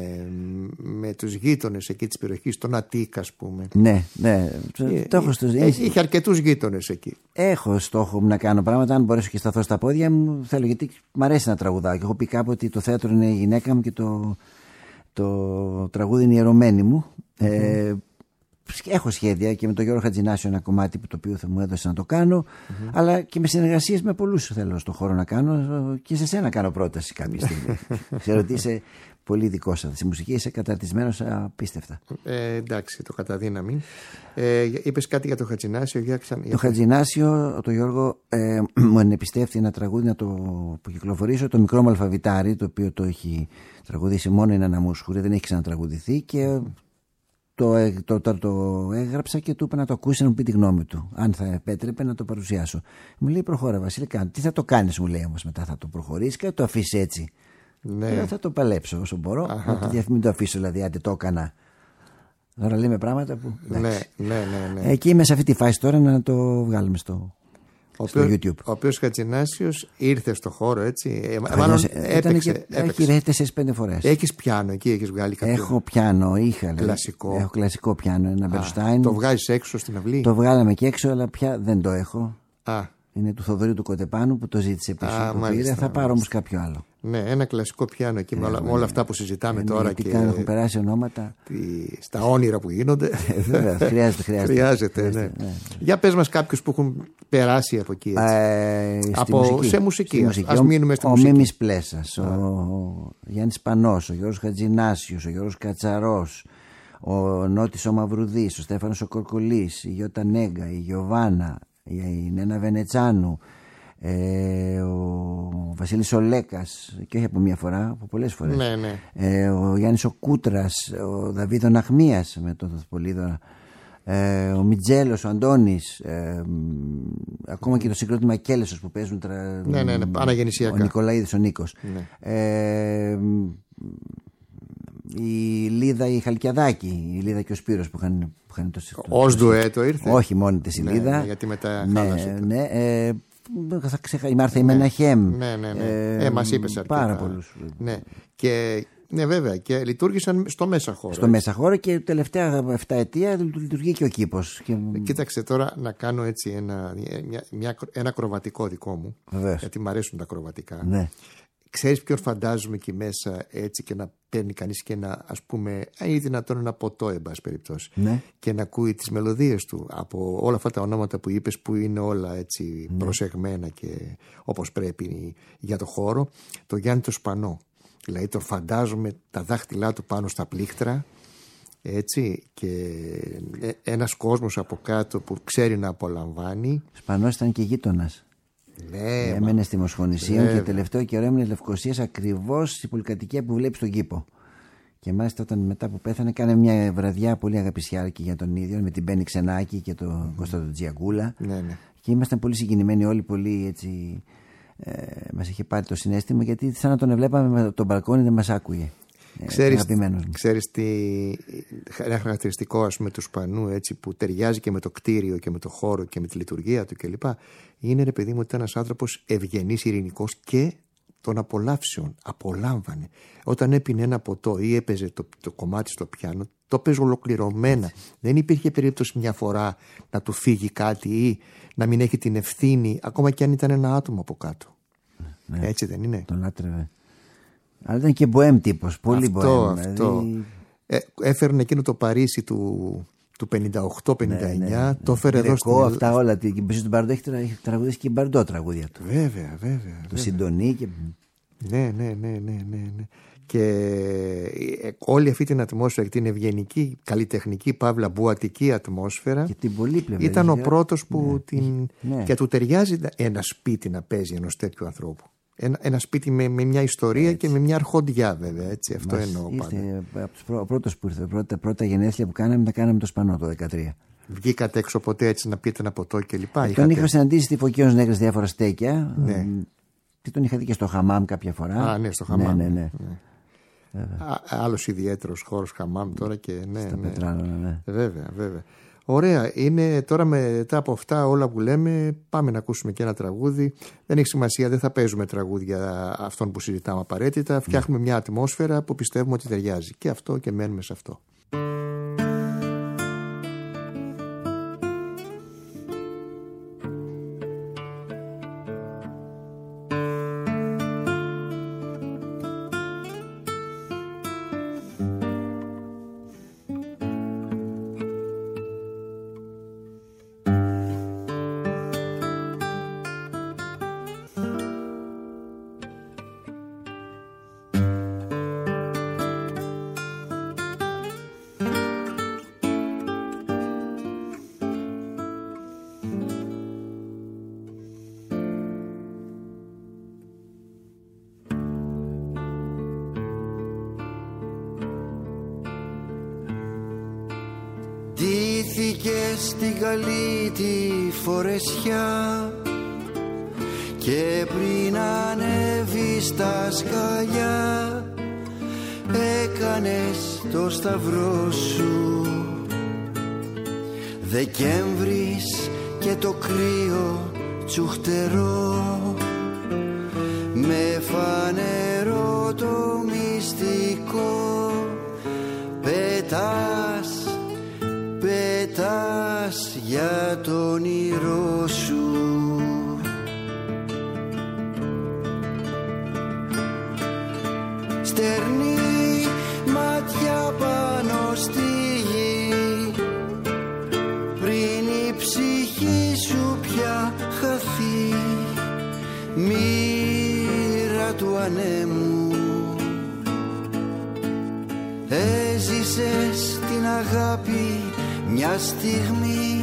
με τους γείτονες εκεί της περιοχής, τον Αττικ, ας πούμε? Ναι. Είχε αρκετούς γείτονες εκεί. Έχω στόχο μου να κάνω πράγματα, αν μπορέσω και σταθώ στα πόδια μου, θέλω, γιατί μ' αρέσει να τραγουδάω. Και έχω πει κάποτε ότι το θέατρο είναι η γυναίκα μου και το τραγούδι είναι η ερωμένη μου. Έχω σχέδια και με τον Γιώργο Χατζηνάσιο ένα κομμάτι που το οποίο θα μου έδωσε να το κάνω, αλλά και με συνεργασίες με πολλούς θέλω στον χώρο να κάνω, και σε σένα κάνω πρόταση κάποια στιγμή. Ξέρω ότι είσαι πολύ ειδικό σε αυτή τη μουσική, είσαι καταρτισμένος απίστευτα. Εντάξει, το καταδύναμη. Είπες κάτι για τον Χατζηνάσιο? Το Χατζηνάσιο, το Γιώργο μου ενεπιστεύτηκε ένα τραγούδι να το κυκλοφορήσω, το Μικρό μου Αλφαβητάρι, το οποίο το έχει τραγουδήσει μόνο η Νάνα Μούσχουρη, δεν έχει ξανατραγουδηθεί, και το έγραψα και του είπα να το ακούσει, να μου πει τη γνώμη του, αν θα επέτρεπε να το παρουσιάσω. Μου λέει, προχώρα Βασίλη, τι θα το κάνεις, μου λέει, όμως μετά θα το προχωρήσεις και θα το αφήσεις έτσι? Ναι. Θα το παλέψω όσο μπορώ, μην το αφήσω, δηλαδή άντε το έκανα. Τώρα λέμε πράγματα που... Ναι. Εκεί είμαι σε αυτή τη φάση τώρα να το βγάλουμε στο... στο YouTube. Ο οποίος Χατζηνάσιος ήρθε στο χώρο, έτσι. Μάλλον έπαιξε. Έχει 4-5 φορές. Έχεις πιάνο εκεί, έχεις βγάλει κάποιο? Έχω πιάνο, είχα. Κλασικό. Έχω κλασικό πιάνο, ένα Μπερνστάιν. Το βγάζεις έξω στην αυλή? Το βγάλαμε και έξω, αλλά πια δεν το έχω. Α. Είναι του Θοδωρή του Κοτεπάνου που το ζήτησε πίσω. Θα πάρω όμως κάποιο άλλο. Ναι, ένα κλασικό πιάνο εκεί με όλα αυτά που συζητάμε τώρα. Τι κάνουν, έχουν περάσει ονόματα. Στα όνειρα που γίνονται. Βέβαια, χρειάζεται. Ναι. Για πες μας κάποιους που έχουν περάσει από εκεί. Σε μουσική. Ας μείνουμε στη μουσική. Ο Μίμης Πλέσας, ο Γιάννης Πανός, ο Γιώργος Χατζηνάσιος, ο Γιώργος Κατσαρός, ο Νότης ο Μαυρουδής, ο Στέφανος ο Κορκολής, η Γιώτα Νέγκα, η Γιωβάνα, η Νένα Βενετσάνου, ο Βασίλης ο Λέκας, και όχι από μία φορά, από πολλές φορές. Ναι. Ο Γιάννης ο Κούτρας, ο Δαβίδο Ναχμίας με τον Πολύδωνα, ο Μιτζέλος, ο Αντώνης, ακόμα και το συγκρότημα Κέλεσος που παίζουν αναγεννησιακά. Ο Νικολαίδης, ο Νίκος. Ναι. Η Λίδα, η Χαλκιαδάκη, η Λίδα και ο Σπύρος που είχαν ως ντουέτο ήρθε. Όχι μόνη της η Λίδα. Ναι, γιατί μετά χάλασε. Η Μάρθα η Μεναχέμ. Ναι. Μας είπες αρκετά. Πάρα πολλούς. Ναι. Ναι, βέβαια, και λειτουργήσαν στο μέσα χώρο. Στο μέσα χώρο, και τελευταία 7 ετία λειτουργεί και ο κήπος. Κοίταξε τώρα να κάνω έτσι ένα ακροβατικό δικό μου. Βεβαίως. Γιατί μου αρέσουν τα ακροβατικά. Ναι. Ξέρεις ποιον φαντάζομαι εκεί μέσα, έτσι, και να παίρνει κανείς και να, ας πούμε, ή δυνατόν ένα ποτό, εν πάση περιπτώσει, ναι, και να ακούει τις μελωδίες του από όλα αυτά τα ονόματα που είπες, που είναι όλα έτσι προσεγμένα και όπως πρέπει για το χώρο, το Γιάννη το Σπανό. Δηλαδή το φαντάζομαι τα δάχτυλά του πάνω στα πλήκτρα, έτσι, και ένας κόσμος από κάτω που ξέρει να απολαμβάνει. Σπανός ήταν και γείτονας. Ναι, έμενε στη Μοσχονησίων και τελευταίο καιρό έμενε Λευκωσίας, ακριβώς στη πολυκατοικία που βλέπεις στον κήπο. Και μάλιστα όταν μετά που πέθανε, κάνε μια βραδιά πολύ αγαπησιάρικη για τον ίδιο, με την Μπέννη Ξενάκη και τον Κωνσταντο Τζιακούλα. Ναι. Και ήμασταν πολύ συγκινημένοι όλοι, πολύ έτσι. Μας είχε πάρει το συναίσθημα, γιατί σαν να τον βλέπαμε με τον μπαλκόνι, δεν μας άκουγε. Ξέρεις τι, ένα χαρακτηριστικό, ας πούμε, του Σπανού, έτσι, που ταιριάζει και με το κτίριο και με το χώρο και με τη λειτουργία του κλπ. Είναι, ρε παιδί μου, ότι ήταν ένας άνθρωπος ευγενής, ειρηνικός και των απολαύσεων. Απολάμβανε. Όταν έπινε ένα ποτό ή έπαιζε το κομμάτι στο πιάνο, το έπαιζε ολοκληρωμένα. Δεν υπήρχε περίπτωση μια φορά να του φύγει κάτι ή να μην έχει την ευθύνη, ακόμα και αν ήταν ένα άτομο από κάτω. Ναι. Έτσι δεν είναι? Τον λάτρευε. Αλλά ήταν και μποέμ τύπος, πολύ μποέμ. Δηλαδή... έφερνε εκείνο το Παρίσι του 58-59, το έφερε εδώ στην Ελλάδα. Αυτά όλα, την πίσω του Μπαρντό έχει τραγουδίσει και η Μπαρντό τραγούδια του. Βέβαια. Το συντονί και... Ναι. Και όλη αυτή την ατμόσφαιρα, την ευγενική, καλλιτεχνική, παύλα μπουατική ατμόσφαιρα, και την πολύπλευρη, ήταν ο πρώτος που και του ταιριάζει ένα σπίτι να παίζει ενός τέτοιου ανθρώπου. Ένα σπίτι με μια ιστορία, έτσι, και με μια αρχοντιά, βέβαια. Έτσι, αυτό εννοώ πάντα. Ο πρώτος που ήρθε, πρώτα γενέθλια που κάναμε, τα κάναμε το Σπανό το 2013. Βγήκατε έξω ποτέ έτσι να πείτε ένα ποτό κλπ? Τον είχα συναντήσει στη Φωκίως Νέγρες διάφορα στέκια. Ναι. Και τον είχα δει και στο Χαμάμ κάποια φορά. Α, ναι, στο Χαμάμ. Ναι. Άλλος ιδιαίτερος χώρος Χαμάμ τώρα και στα Πετράλωνα, ναι. Βέβαια. Ωραία, είναι τώρα μετά από αυτά όλα που λέμε, πάμε να ακούσουμε και ένα τραγούδι. Δεν έχει σημασία, δεν θα παίζουμε τραγούδια αυτών που συζητάμε απαραίτητα. Φτιάχνουμε μια ατμόσφαιρα που πιστεύουμε ότι ταιριάζει. Και αυτό, και μένουμε σε αυτό. Ντύθηκε στη καλή τη φορεσιά και πριν ανέβει στα σκαλιά έκανες το σταυρό σου. Δεκέμβρης και το κρύο τσουχτερό, με φανερό το μυστικό. Πετάς, πετάς για το όνειρό σου. Στερνή μάτια πάνω στη γη, πριν η ψυχή σου πια χαθεί. Μοίρα του ανέμου, έζησες την αγάπη μια στιγμή.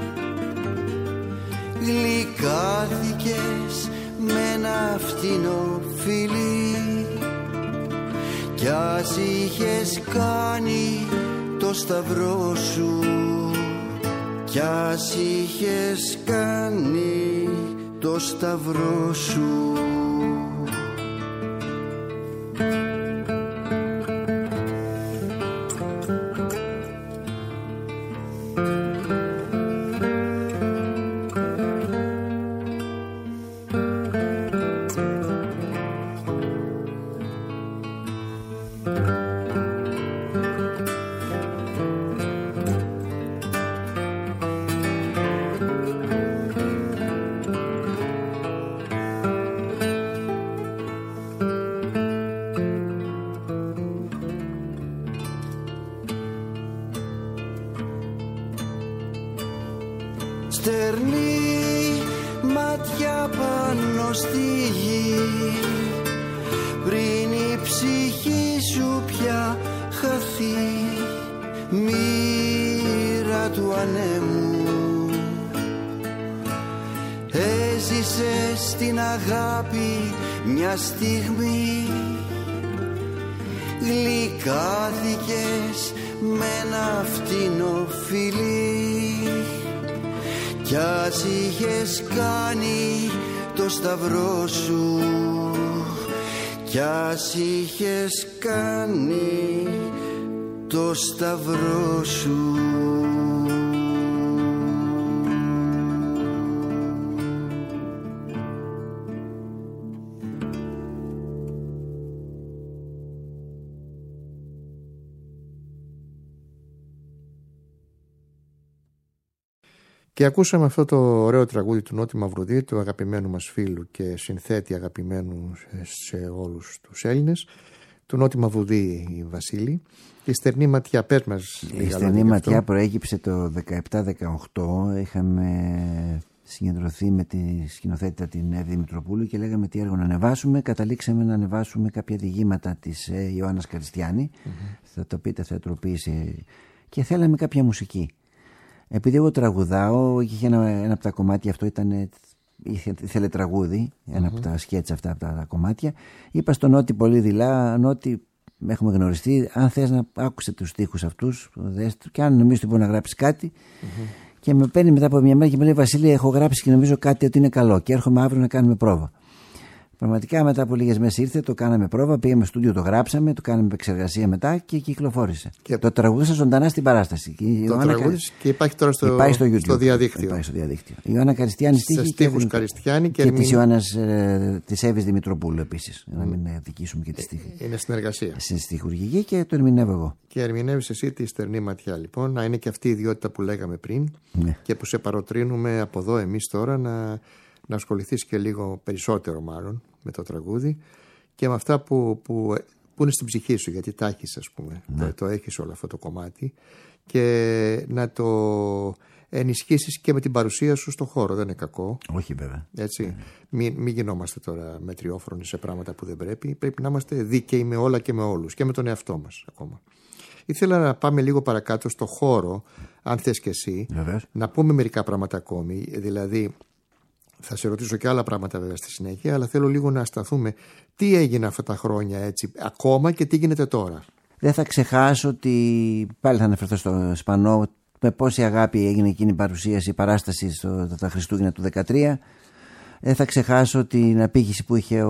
Γλυκάθηκες με ένα φτηνό φιλί, κι ας είχες κάνει το σταυρό σου, κι ας είχες κάνει το σταυρό σου. Στερνή μάτια πάνω στη γη, πριν η ψυχή σου πια χαθεί. Μοίρα του ανέμου, έζησες την αγάπη μια στιγμή. Γλυκάθηκες με ένα φτηνό φιλί, κι ας είχες κάνει το σταυρό σου, κι ας είχες κάνει το σταυρό σου. Και ακούσαμε αυτό το ωραίο τραγούδι του Νότι Μαυρουδή, του αγαπημένου μας φίλου και συνθέτη αγαπημένου σε όλους τους Έλληνες, του Νότι Μαυρουδή, Βασίλη. Η Στερνή ματιά, πες μας λίγα. Η Στερνή ματιά προέκυψε το 17-18. Είχαμε συγκεντρωθεί με τη σκηνοθέτητα την Εύη Μητροπούλου και λέγαμε τι έργο να ανεβάσουμε. Καταλήξαμε να ανεβάσουμε κάποια διηγήματα της Ιωάννας Καριστιάνη. Θα το πείτε, θεατροποίηση. Και θέλαμε κάποια μουσική. Επειδή εγώ τραγουδάω, είχε ένα από τα κομμάτια αυτό ήθελε τραγούδι, ένα από τα σκέτσα αυτά από τα κομμάτια. Είπα στον Νότι πολύ δειλά, Νότι, έχουμε γνωριστεί, αν θες να άκουσε τους στίχους αυτούς, και αν νομίζω ότι μπορεί να γράψει κάτι. Και με παίρνει μετά από μια μέρα και μου λέει, Βασίλη, έχω γράψει και νομίζω κάτι ότι είναι καλό και έρχομαι αύριο να κάνουμε πρόβα. Πραγματικά μετά από λίγες μέρες ήρθε, το κάναμε πρόβα, πήγαμε στο στούντιο, το γράψαμε, το κάναμε επεξεργασία μετά και κυκλοφόρησε. Και το τραγούδισα ζωντανά στην παράσταση. Το τραγούδισε και υπάρχει τώρα στο YouTube, στο διαδίκτυο. Υπάρχει στο διαδίκτυο. Η Ιωάννα Καριστιάνη στίχους Καριστιάνη και της Ιωάννας της Εύης Δημητροπούλου επίσης. Να μην αδικήσουμε και τη στίχη. Είναι συνεργασία. Στην στιχουργική και το ερμηνεύω εγώ. Και ερμηνεύεις εσύ τη Στερνή ματιά, λοιπόν. Να είναι και αυτή η ιδιότητα που λέγαμε πριν και που σε παροτρύνουμε από εδώ εμείς τώρα να ασχοληθείς και λίγο περισσότερο μάλλον με το τραγούδι και με αυτά που είναι στην ψυχή σου, γιατί τα έχεις, ας πούμε, το έχεις όλο αυτό το κομμάτι, και να το ενισχύσεις και με την παρουσία σου στο χώρο. Δεν είναι κακό. Όχι βέβαια. Έτσι. Μην γινόμαστε τώρα μετριόφρονοι σε πράγματα που δεν πρέπει. Πρέπει να είμαστε δίκαιοι με όλα και με όλους και με τον εαυτό μας ακόμα. Ήθελα να πάμε λίγο παρακάτω στο χώρο, αν θες και εσύ, να πούμε μερικά πράγματα ακόμη. Δηλαδή, θα σε ρωτήσω και άλλα πράγματα βέβαια στη συνέχεια, αλλά θέλω λίγο να σταθούμε τι έγινε αυτά τα χρόνια έτσι ακόμα και τι γίνεται τώρα. Δεν θα ξεχάσω ότι πάλι θα αναφερθώ στο Σπανό, με πόση αγάπη έγινε εκείνη η παρουσίαση, η παράσταση τα Χριστούγεννα του 2013. Δεν θα ξεχάσω την απήχηση που είχε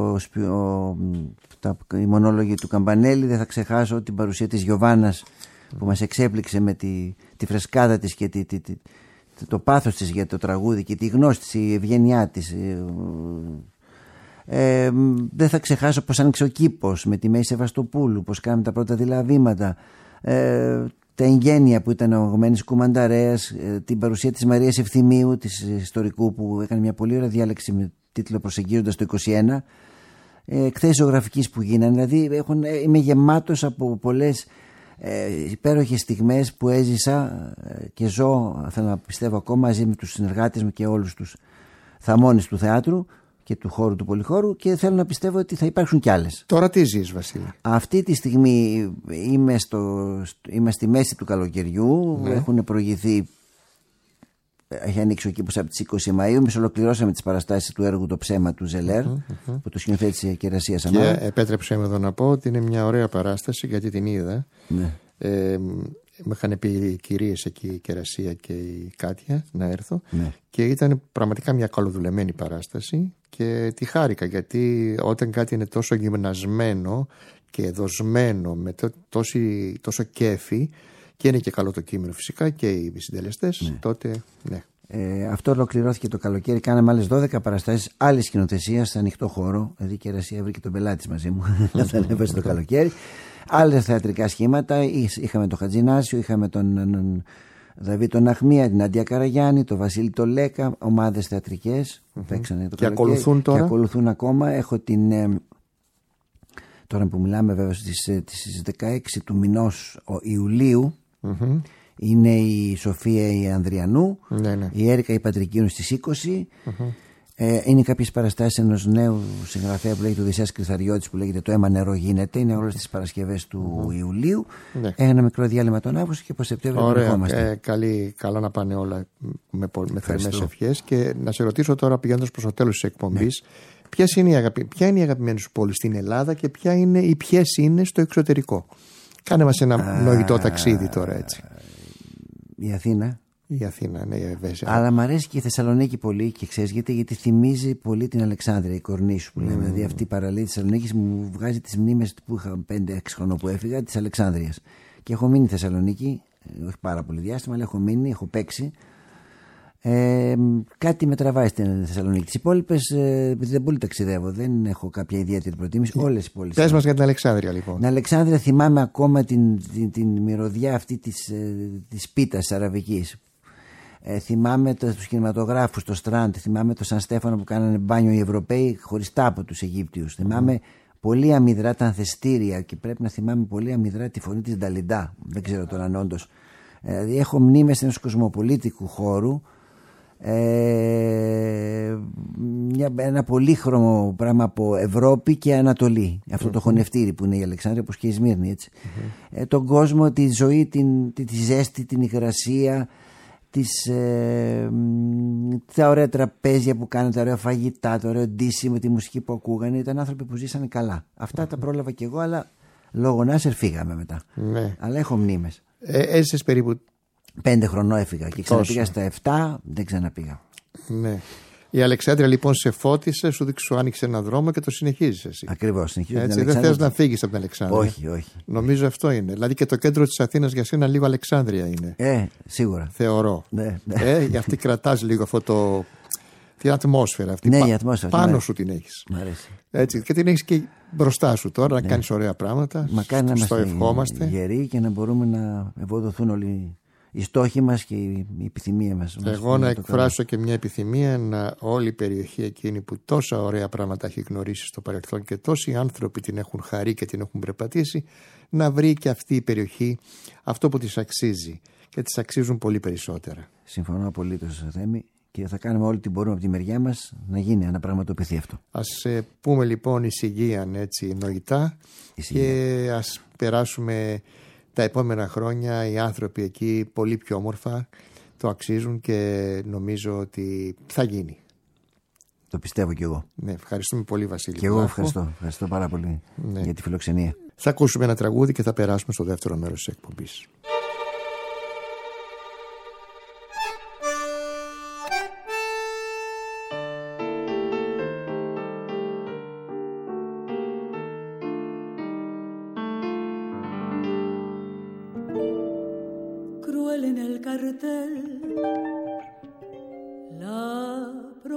η μονόλογη του Καμπανέλη. Δεν θα ξεχάσω την παρουσία της Γιωβάνας που μας εξέπληξε με τη φρεσκάδα της και το πάθος της για το τραγούδι και τη γνώση της, η ευγένειά της. Δεν θα ξεχάσω πως άνοιξε ο κήπος με τη Μέη Σεβαστοπούλου, πως κάναμε τα πρώτα δειλά βήματα, τα εγγένεια που ήταν ο Γομένης Κουμανταρέας, την παρουσία της Μαρίας Ευθυμίου, της ιστορικού, που έκανε μια πολύ ωραία διάλεξη με τίτλο «Προσεγγίζοντας το 21», εκθέσεις ζωγραφικής που γίνανε. Δηλαδή είμαι γεμάτος από πολλές υπέροχες στιγμές που έζησα και ζω, θέλω να πιστεύω ακόμα, μαζί με τους συνεργάτες μου και όλους τους θαμώνες του θεάτρου και του χώρου του πολυχώρου, και θέλω να πιστεύω ότι θα υπάρξουν κι άλλες. Τώρα τι ζεις, Βασίλη? Αυτή τη στιγμή είμαι στη μέση του καλοκαιριού. Ναι. Έχουν προηγηθεί, έχει ανοίξει ο κήπος από τις 20 Μαΐου. Εμείς ολοκληρώσαμε τις παραστάσεις του έργου «Το ψέμα» του Ζελέρ, που το σκηνοθέτησε η Κερασία Σαμάρα. Και επέτρεψε με εδώ να πω ότι είναι μια ωραία παράσταση, γιατί την είδα. Ναι. Με είχαν πει οι κυρίες εκεί, η Κερασία και η Κάτια, να έρθω. Ναι. Και ήταν πραγματικά μια καλοδουλεμένη παράσταση και τη χάρηκα, γιατί όταν κάτι είναι τόσο γυμνασμένο και δοσμένο με τόσο κέφι, και είναι και καλό το κείμενο φυσικά και οι συντελεστές, ναι, τότε ναι. Αυτό ολοκληρώθηκε το καλοκαίρι. Κάναμε άλλες 12 παραστάσεις άλλη σκηνοθεσία σε ανοιχτό χώρο. Δηλαδή η Κερασία βρήκε τον πελάτη μαζί μου όταν έβασε το καλοκαίρι. Άλλες θεατρικά σχήματα. Είχαμε τον Χατζινάσιο, είχαμε τον Δαβί τον Αχμία, την Αντία Καραγιάννη, τον Βασίλη τον Λέκα. Ομάδες θεατρικές παίξανε το καλοκαίρι. Ακολουθούν τώρα. Και ακολουθούν ακόμα. Έχω τώρα που μιλάμε βέβαια στις 16 του μηνός Ιουλίου. Είναι η Σοφία η Ανδριανού, η Έρικα η Πατρικίνου στις 20. Είναι κάποιες παραστάσεις ενός νέου συγγραφέα που λέγεται Οδυσσέας Κρυθαριώτης, που λέγεται «Το αίμα νερό γίνεται». Είναι όλες τις Παρασκευές του Ιουλίου. Ένα μικρό διάλειμμα τον Αύγουστο και από Σεπτέμβριο ερχόμαστε. Καλά να πάνε όλα με θερμές ευχές. Και να σε ρωτήσω τώρα, πηγαίνοντας προς το τέλος της εκπομπής, ποια είναι η αγαπημένη σου πόλη στην Ελλάδα και ποιες είναι στο εξωτερικό? Κάνε μας ένα νοητό ταξίδι τώρα, έτσι. Η Αθήνα. Η Αθήνα, ναι, βέβαια. Αλλά μου αρέσει και η Θεσσαλονίκη πολύ, και ξέρεις γιατί θυμίζει πολύ την Αλεξάνδρεια, η Κορνήσου που λέμε. Δηλαδή αυτή η παραλία της Θεσσαλονίκης μου βγάζει τις μνήμες που είχα 5-6 χρονών που έφυγα, της Αλεξάνδρειας. Και έχω μείνει Θεσσαλονίκη, όχι πάρα πολύ διάστημα, αλλά έχω μείνει, έχω παίξει. Κάτι με τραβάει στην Θεσσαλονίκη. Τις υπόλοιπες, επειδή δεν πολύ ταξιδεύω, δεν έχω κάποια ιδιαίτερη προτίμηση. Όλες οι πόλεις. Πες μας για την Αλεξάνδρεια, λοιπόν. Την Αλεξάνδρεια θυμάμαι ακόμα την μυρωδιά αυτή της πίτας αραβικής. Θυμάμαι τους κινηματογράφους, το Στραντ, θυμάμαι το Σαν Στέφανο που κάνανε μπάνιο οι Ευρωπαίοι χωριστά από τους Αιγύπτιους. Θυμάμαι πολύ αμυδρά τα ανθεστήρια, και πρέπει να θυμάμαι πολύ αμυδρά τη φωνή της Νταλιντά. Δεν ξέρω τώρα αν όντως. Δηλαδή έχω μνήμες ενός κοσμοπολίτικου χώρου. Ένα πολύχρωμο πράγμα από Ευρώπη και Ανατολή. Αυτό το χωνευτήρι που είναι η Αλεξάνδρεια, όπως και η Σμύρνη, έτσι. Τον κόσμο, τη ζωή, τη ζέστη, την υγρασία, τα ωραία τραπέζια που κάνανε, τα ωραία φαγητά, το ωραίο ντύσιμο, τη μουσική που ακούγανε. Ήταν άνθρωποι που ζήσανε καλά. Αυτά τα πρόλαβα κι εγώ, αλλά λόγω Νάσερ φύγαμε μετά. Αλλά έχω μνήμες. Έζησες περίπου 5 χρονών έφυγα και ξαναπήγα στα 7, δεν ξαναπήγα. Ναι. Η Αλεξάνδρεια λοιπόν σε φώτισε, σου άνοιξε έναν δρόμο και το συνεχίζεις εσύ. Ακριβώς, συνεχίζω. Έτσι, δεν θες να φύγεις από την Αλεξάνδρεια. Όχι, όχι. Νομίζω αυτό είναι. Δηλαδή και το κέντρο της Αθήνας για σένα λίγο Αλεξάνδρεια είναι. Σίγουρα. Θεωρώ. Ναι. Γι' αυτή κρατάς λίγο αυτό την ατμόσφαιρα αυτή. Ναι, η ατμόσφαιρα. Πάνω σου την έχεις. Μ' αρέσει. Έτσι, και την έχεις και μπροστά σου τώρα, να κάνεις ωραία πράγματα. Μακάρι να στο ευχόμαστε. Γεροί και να μπορούμε να ευοδοθούν όλοι οι στόχοι μας και η επιθυμία μας. Εγώ να εκφράσω και μια επιθυμία, να όλη η περιοχή εκείνη που τόσα ωραία πράγματα έχει γνωρίσει στο παρελθόν και τόσοι άνθρωποι την έχουν χαρεί και την έχουν περπατήσει, να βρει και αυτή η περιοχή αυτό που της αξίζει, και της αξίζουν πολύ περισσότερα. Συμφωνώ απολύτως, Θέμη, και θα κάνουμε ό,τι μπορούμε από τη μεριά μας να γίνει, να πραγματοποιηθεί αυτό. Ας πούμε λοιπόν εισηγείαν έτσι νοητά και ας περάσουμε τα επόμενα χρόνια οι άνθρωποι εκεί πολύ πιο όμορφα, το αξίζουν και νομίζω ότι θα γίνει. Το πιστεύω κι εγώ. Ναι, ευχαριστούμε πολύ, Βασίλη. Και εγώ ευχαριστώ πάρα πολύ για τη φιλοξενία. Θα ακούσουμε ένα τραγούδι και θα περάσουμε στο δεύτερο μέρος της εκπομπής. Cruel en el cartel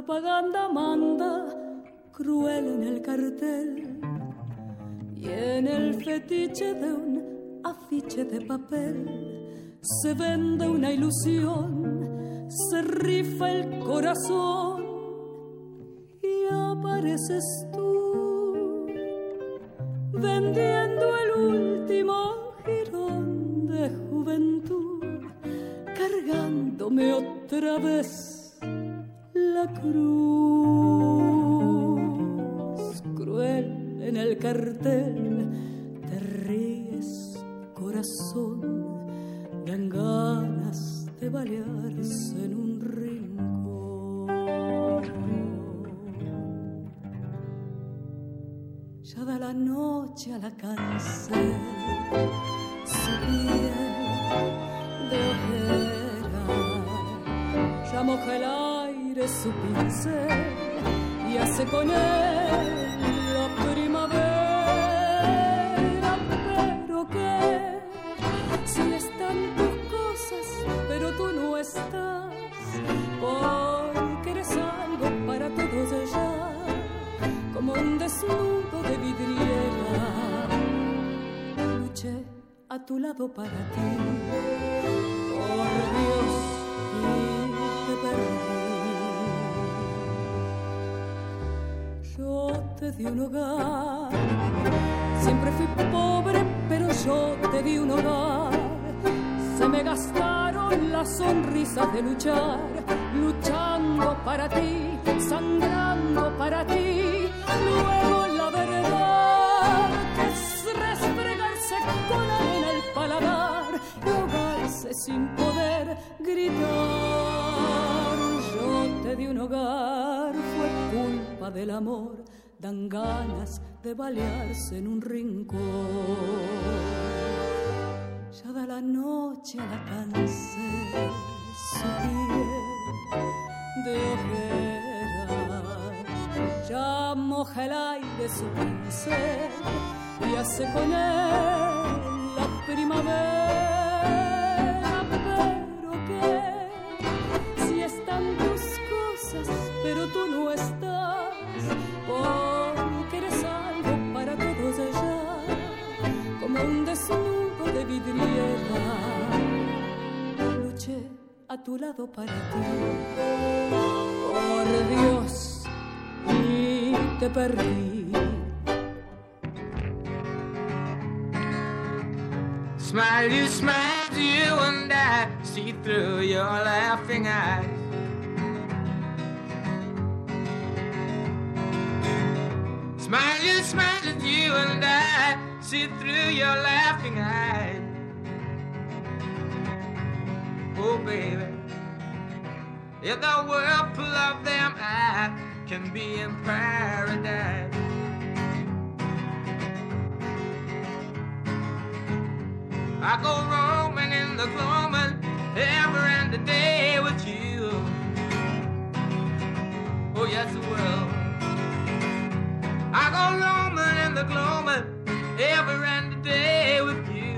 propaganda manda cruel en el cartel y en el fetiche de un afiche de papel se vende una ilusión, se rifa el corazón y apareces tú vendiendo el último jirón de juventud, cargándome otra vez la cruz. Cruel en el cartel, te ríes, corazón, dan ganas de balearse en un rincón. Ya da la noche a la cárcel, su piel de ojera, ya moja el aire su pincel y hace con él la primavera. Pero qué, si están tus cosas, pero tú no estás, porque eres algo para todos allá, como un desnudo de vidriera. Luché a tu lado para ti, por Dios, y te perdí. Yo te di un hogar, siempre fui pobre, pero yo te di un hogar. Se me gastaron las sonrisas de luchar, luchando para ti, sangrando para ti. Luego la verdad que es refregarse con arena el paladar y ahogarse sin poder gritar. Yo te di un hogar, fue culpa del amor, dan ganas de balearse en un rincón. Ya da la noche a la cáncer, su piel de ojera, ya moja el aire su pincel y hace con él la primavera. Pero qué, si están tus cosas, pero tú no estás, porque eres algo para todos allá, como un desnudo de vidriera. Luché a tu lado para ti, por Dios, y te perdí. Smile, you smile, you and I see through your laughing eyes. Smile, you smile, you and I see through your laughing eyes. Oh baby, if the world full of them I can be in paradise. I go roaming in the gloaming every and the day with you. Oh yes I will. I go roaming in the gloaming every and the day with you.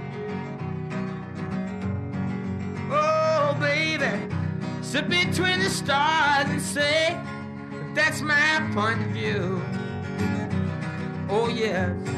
Oh baby, sit between the stars and say that's my point of view. Oh yes.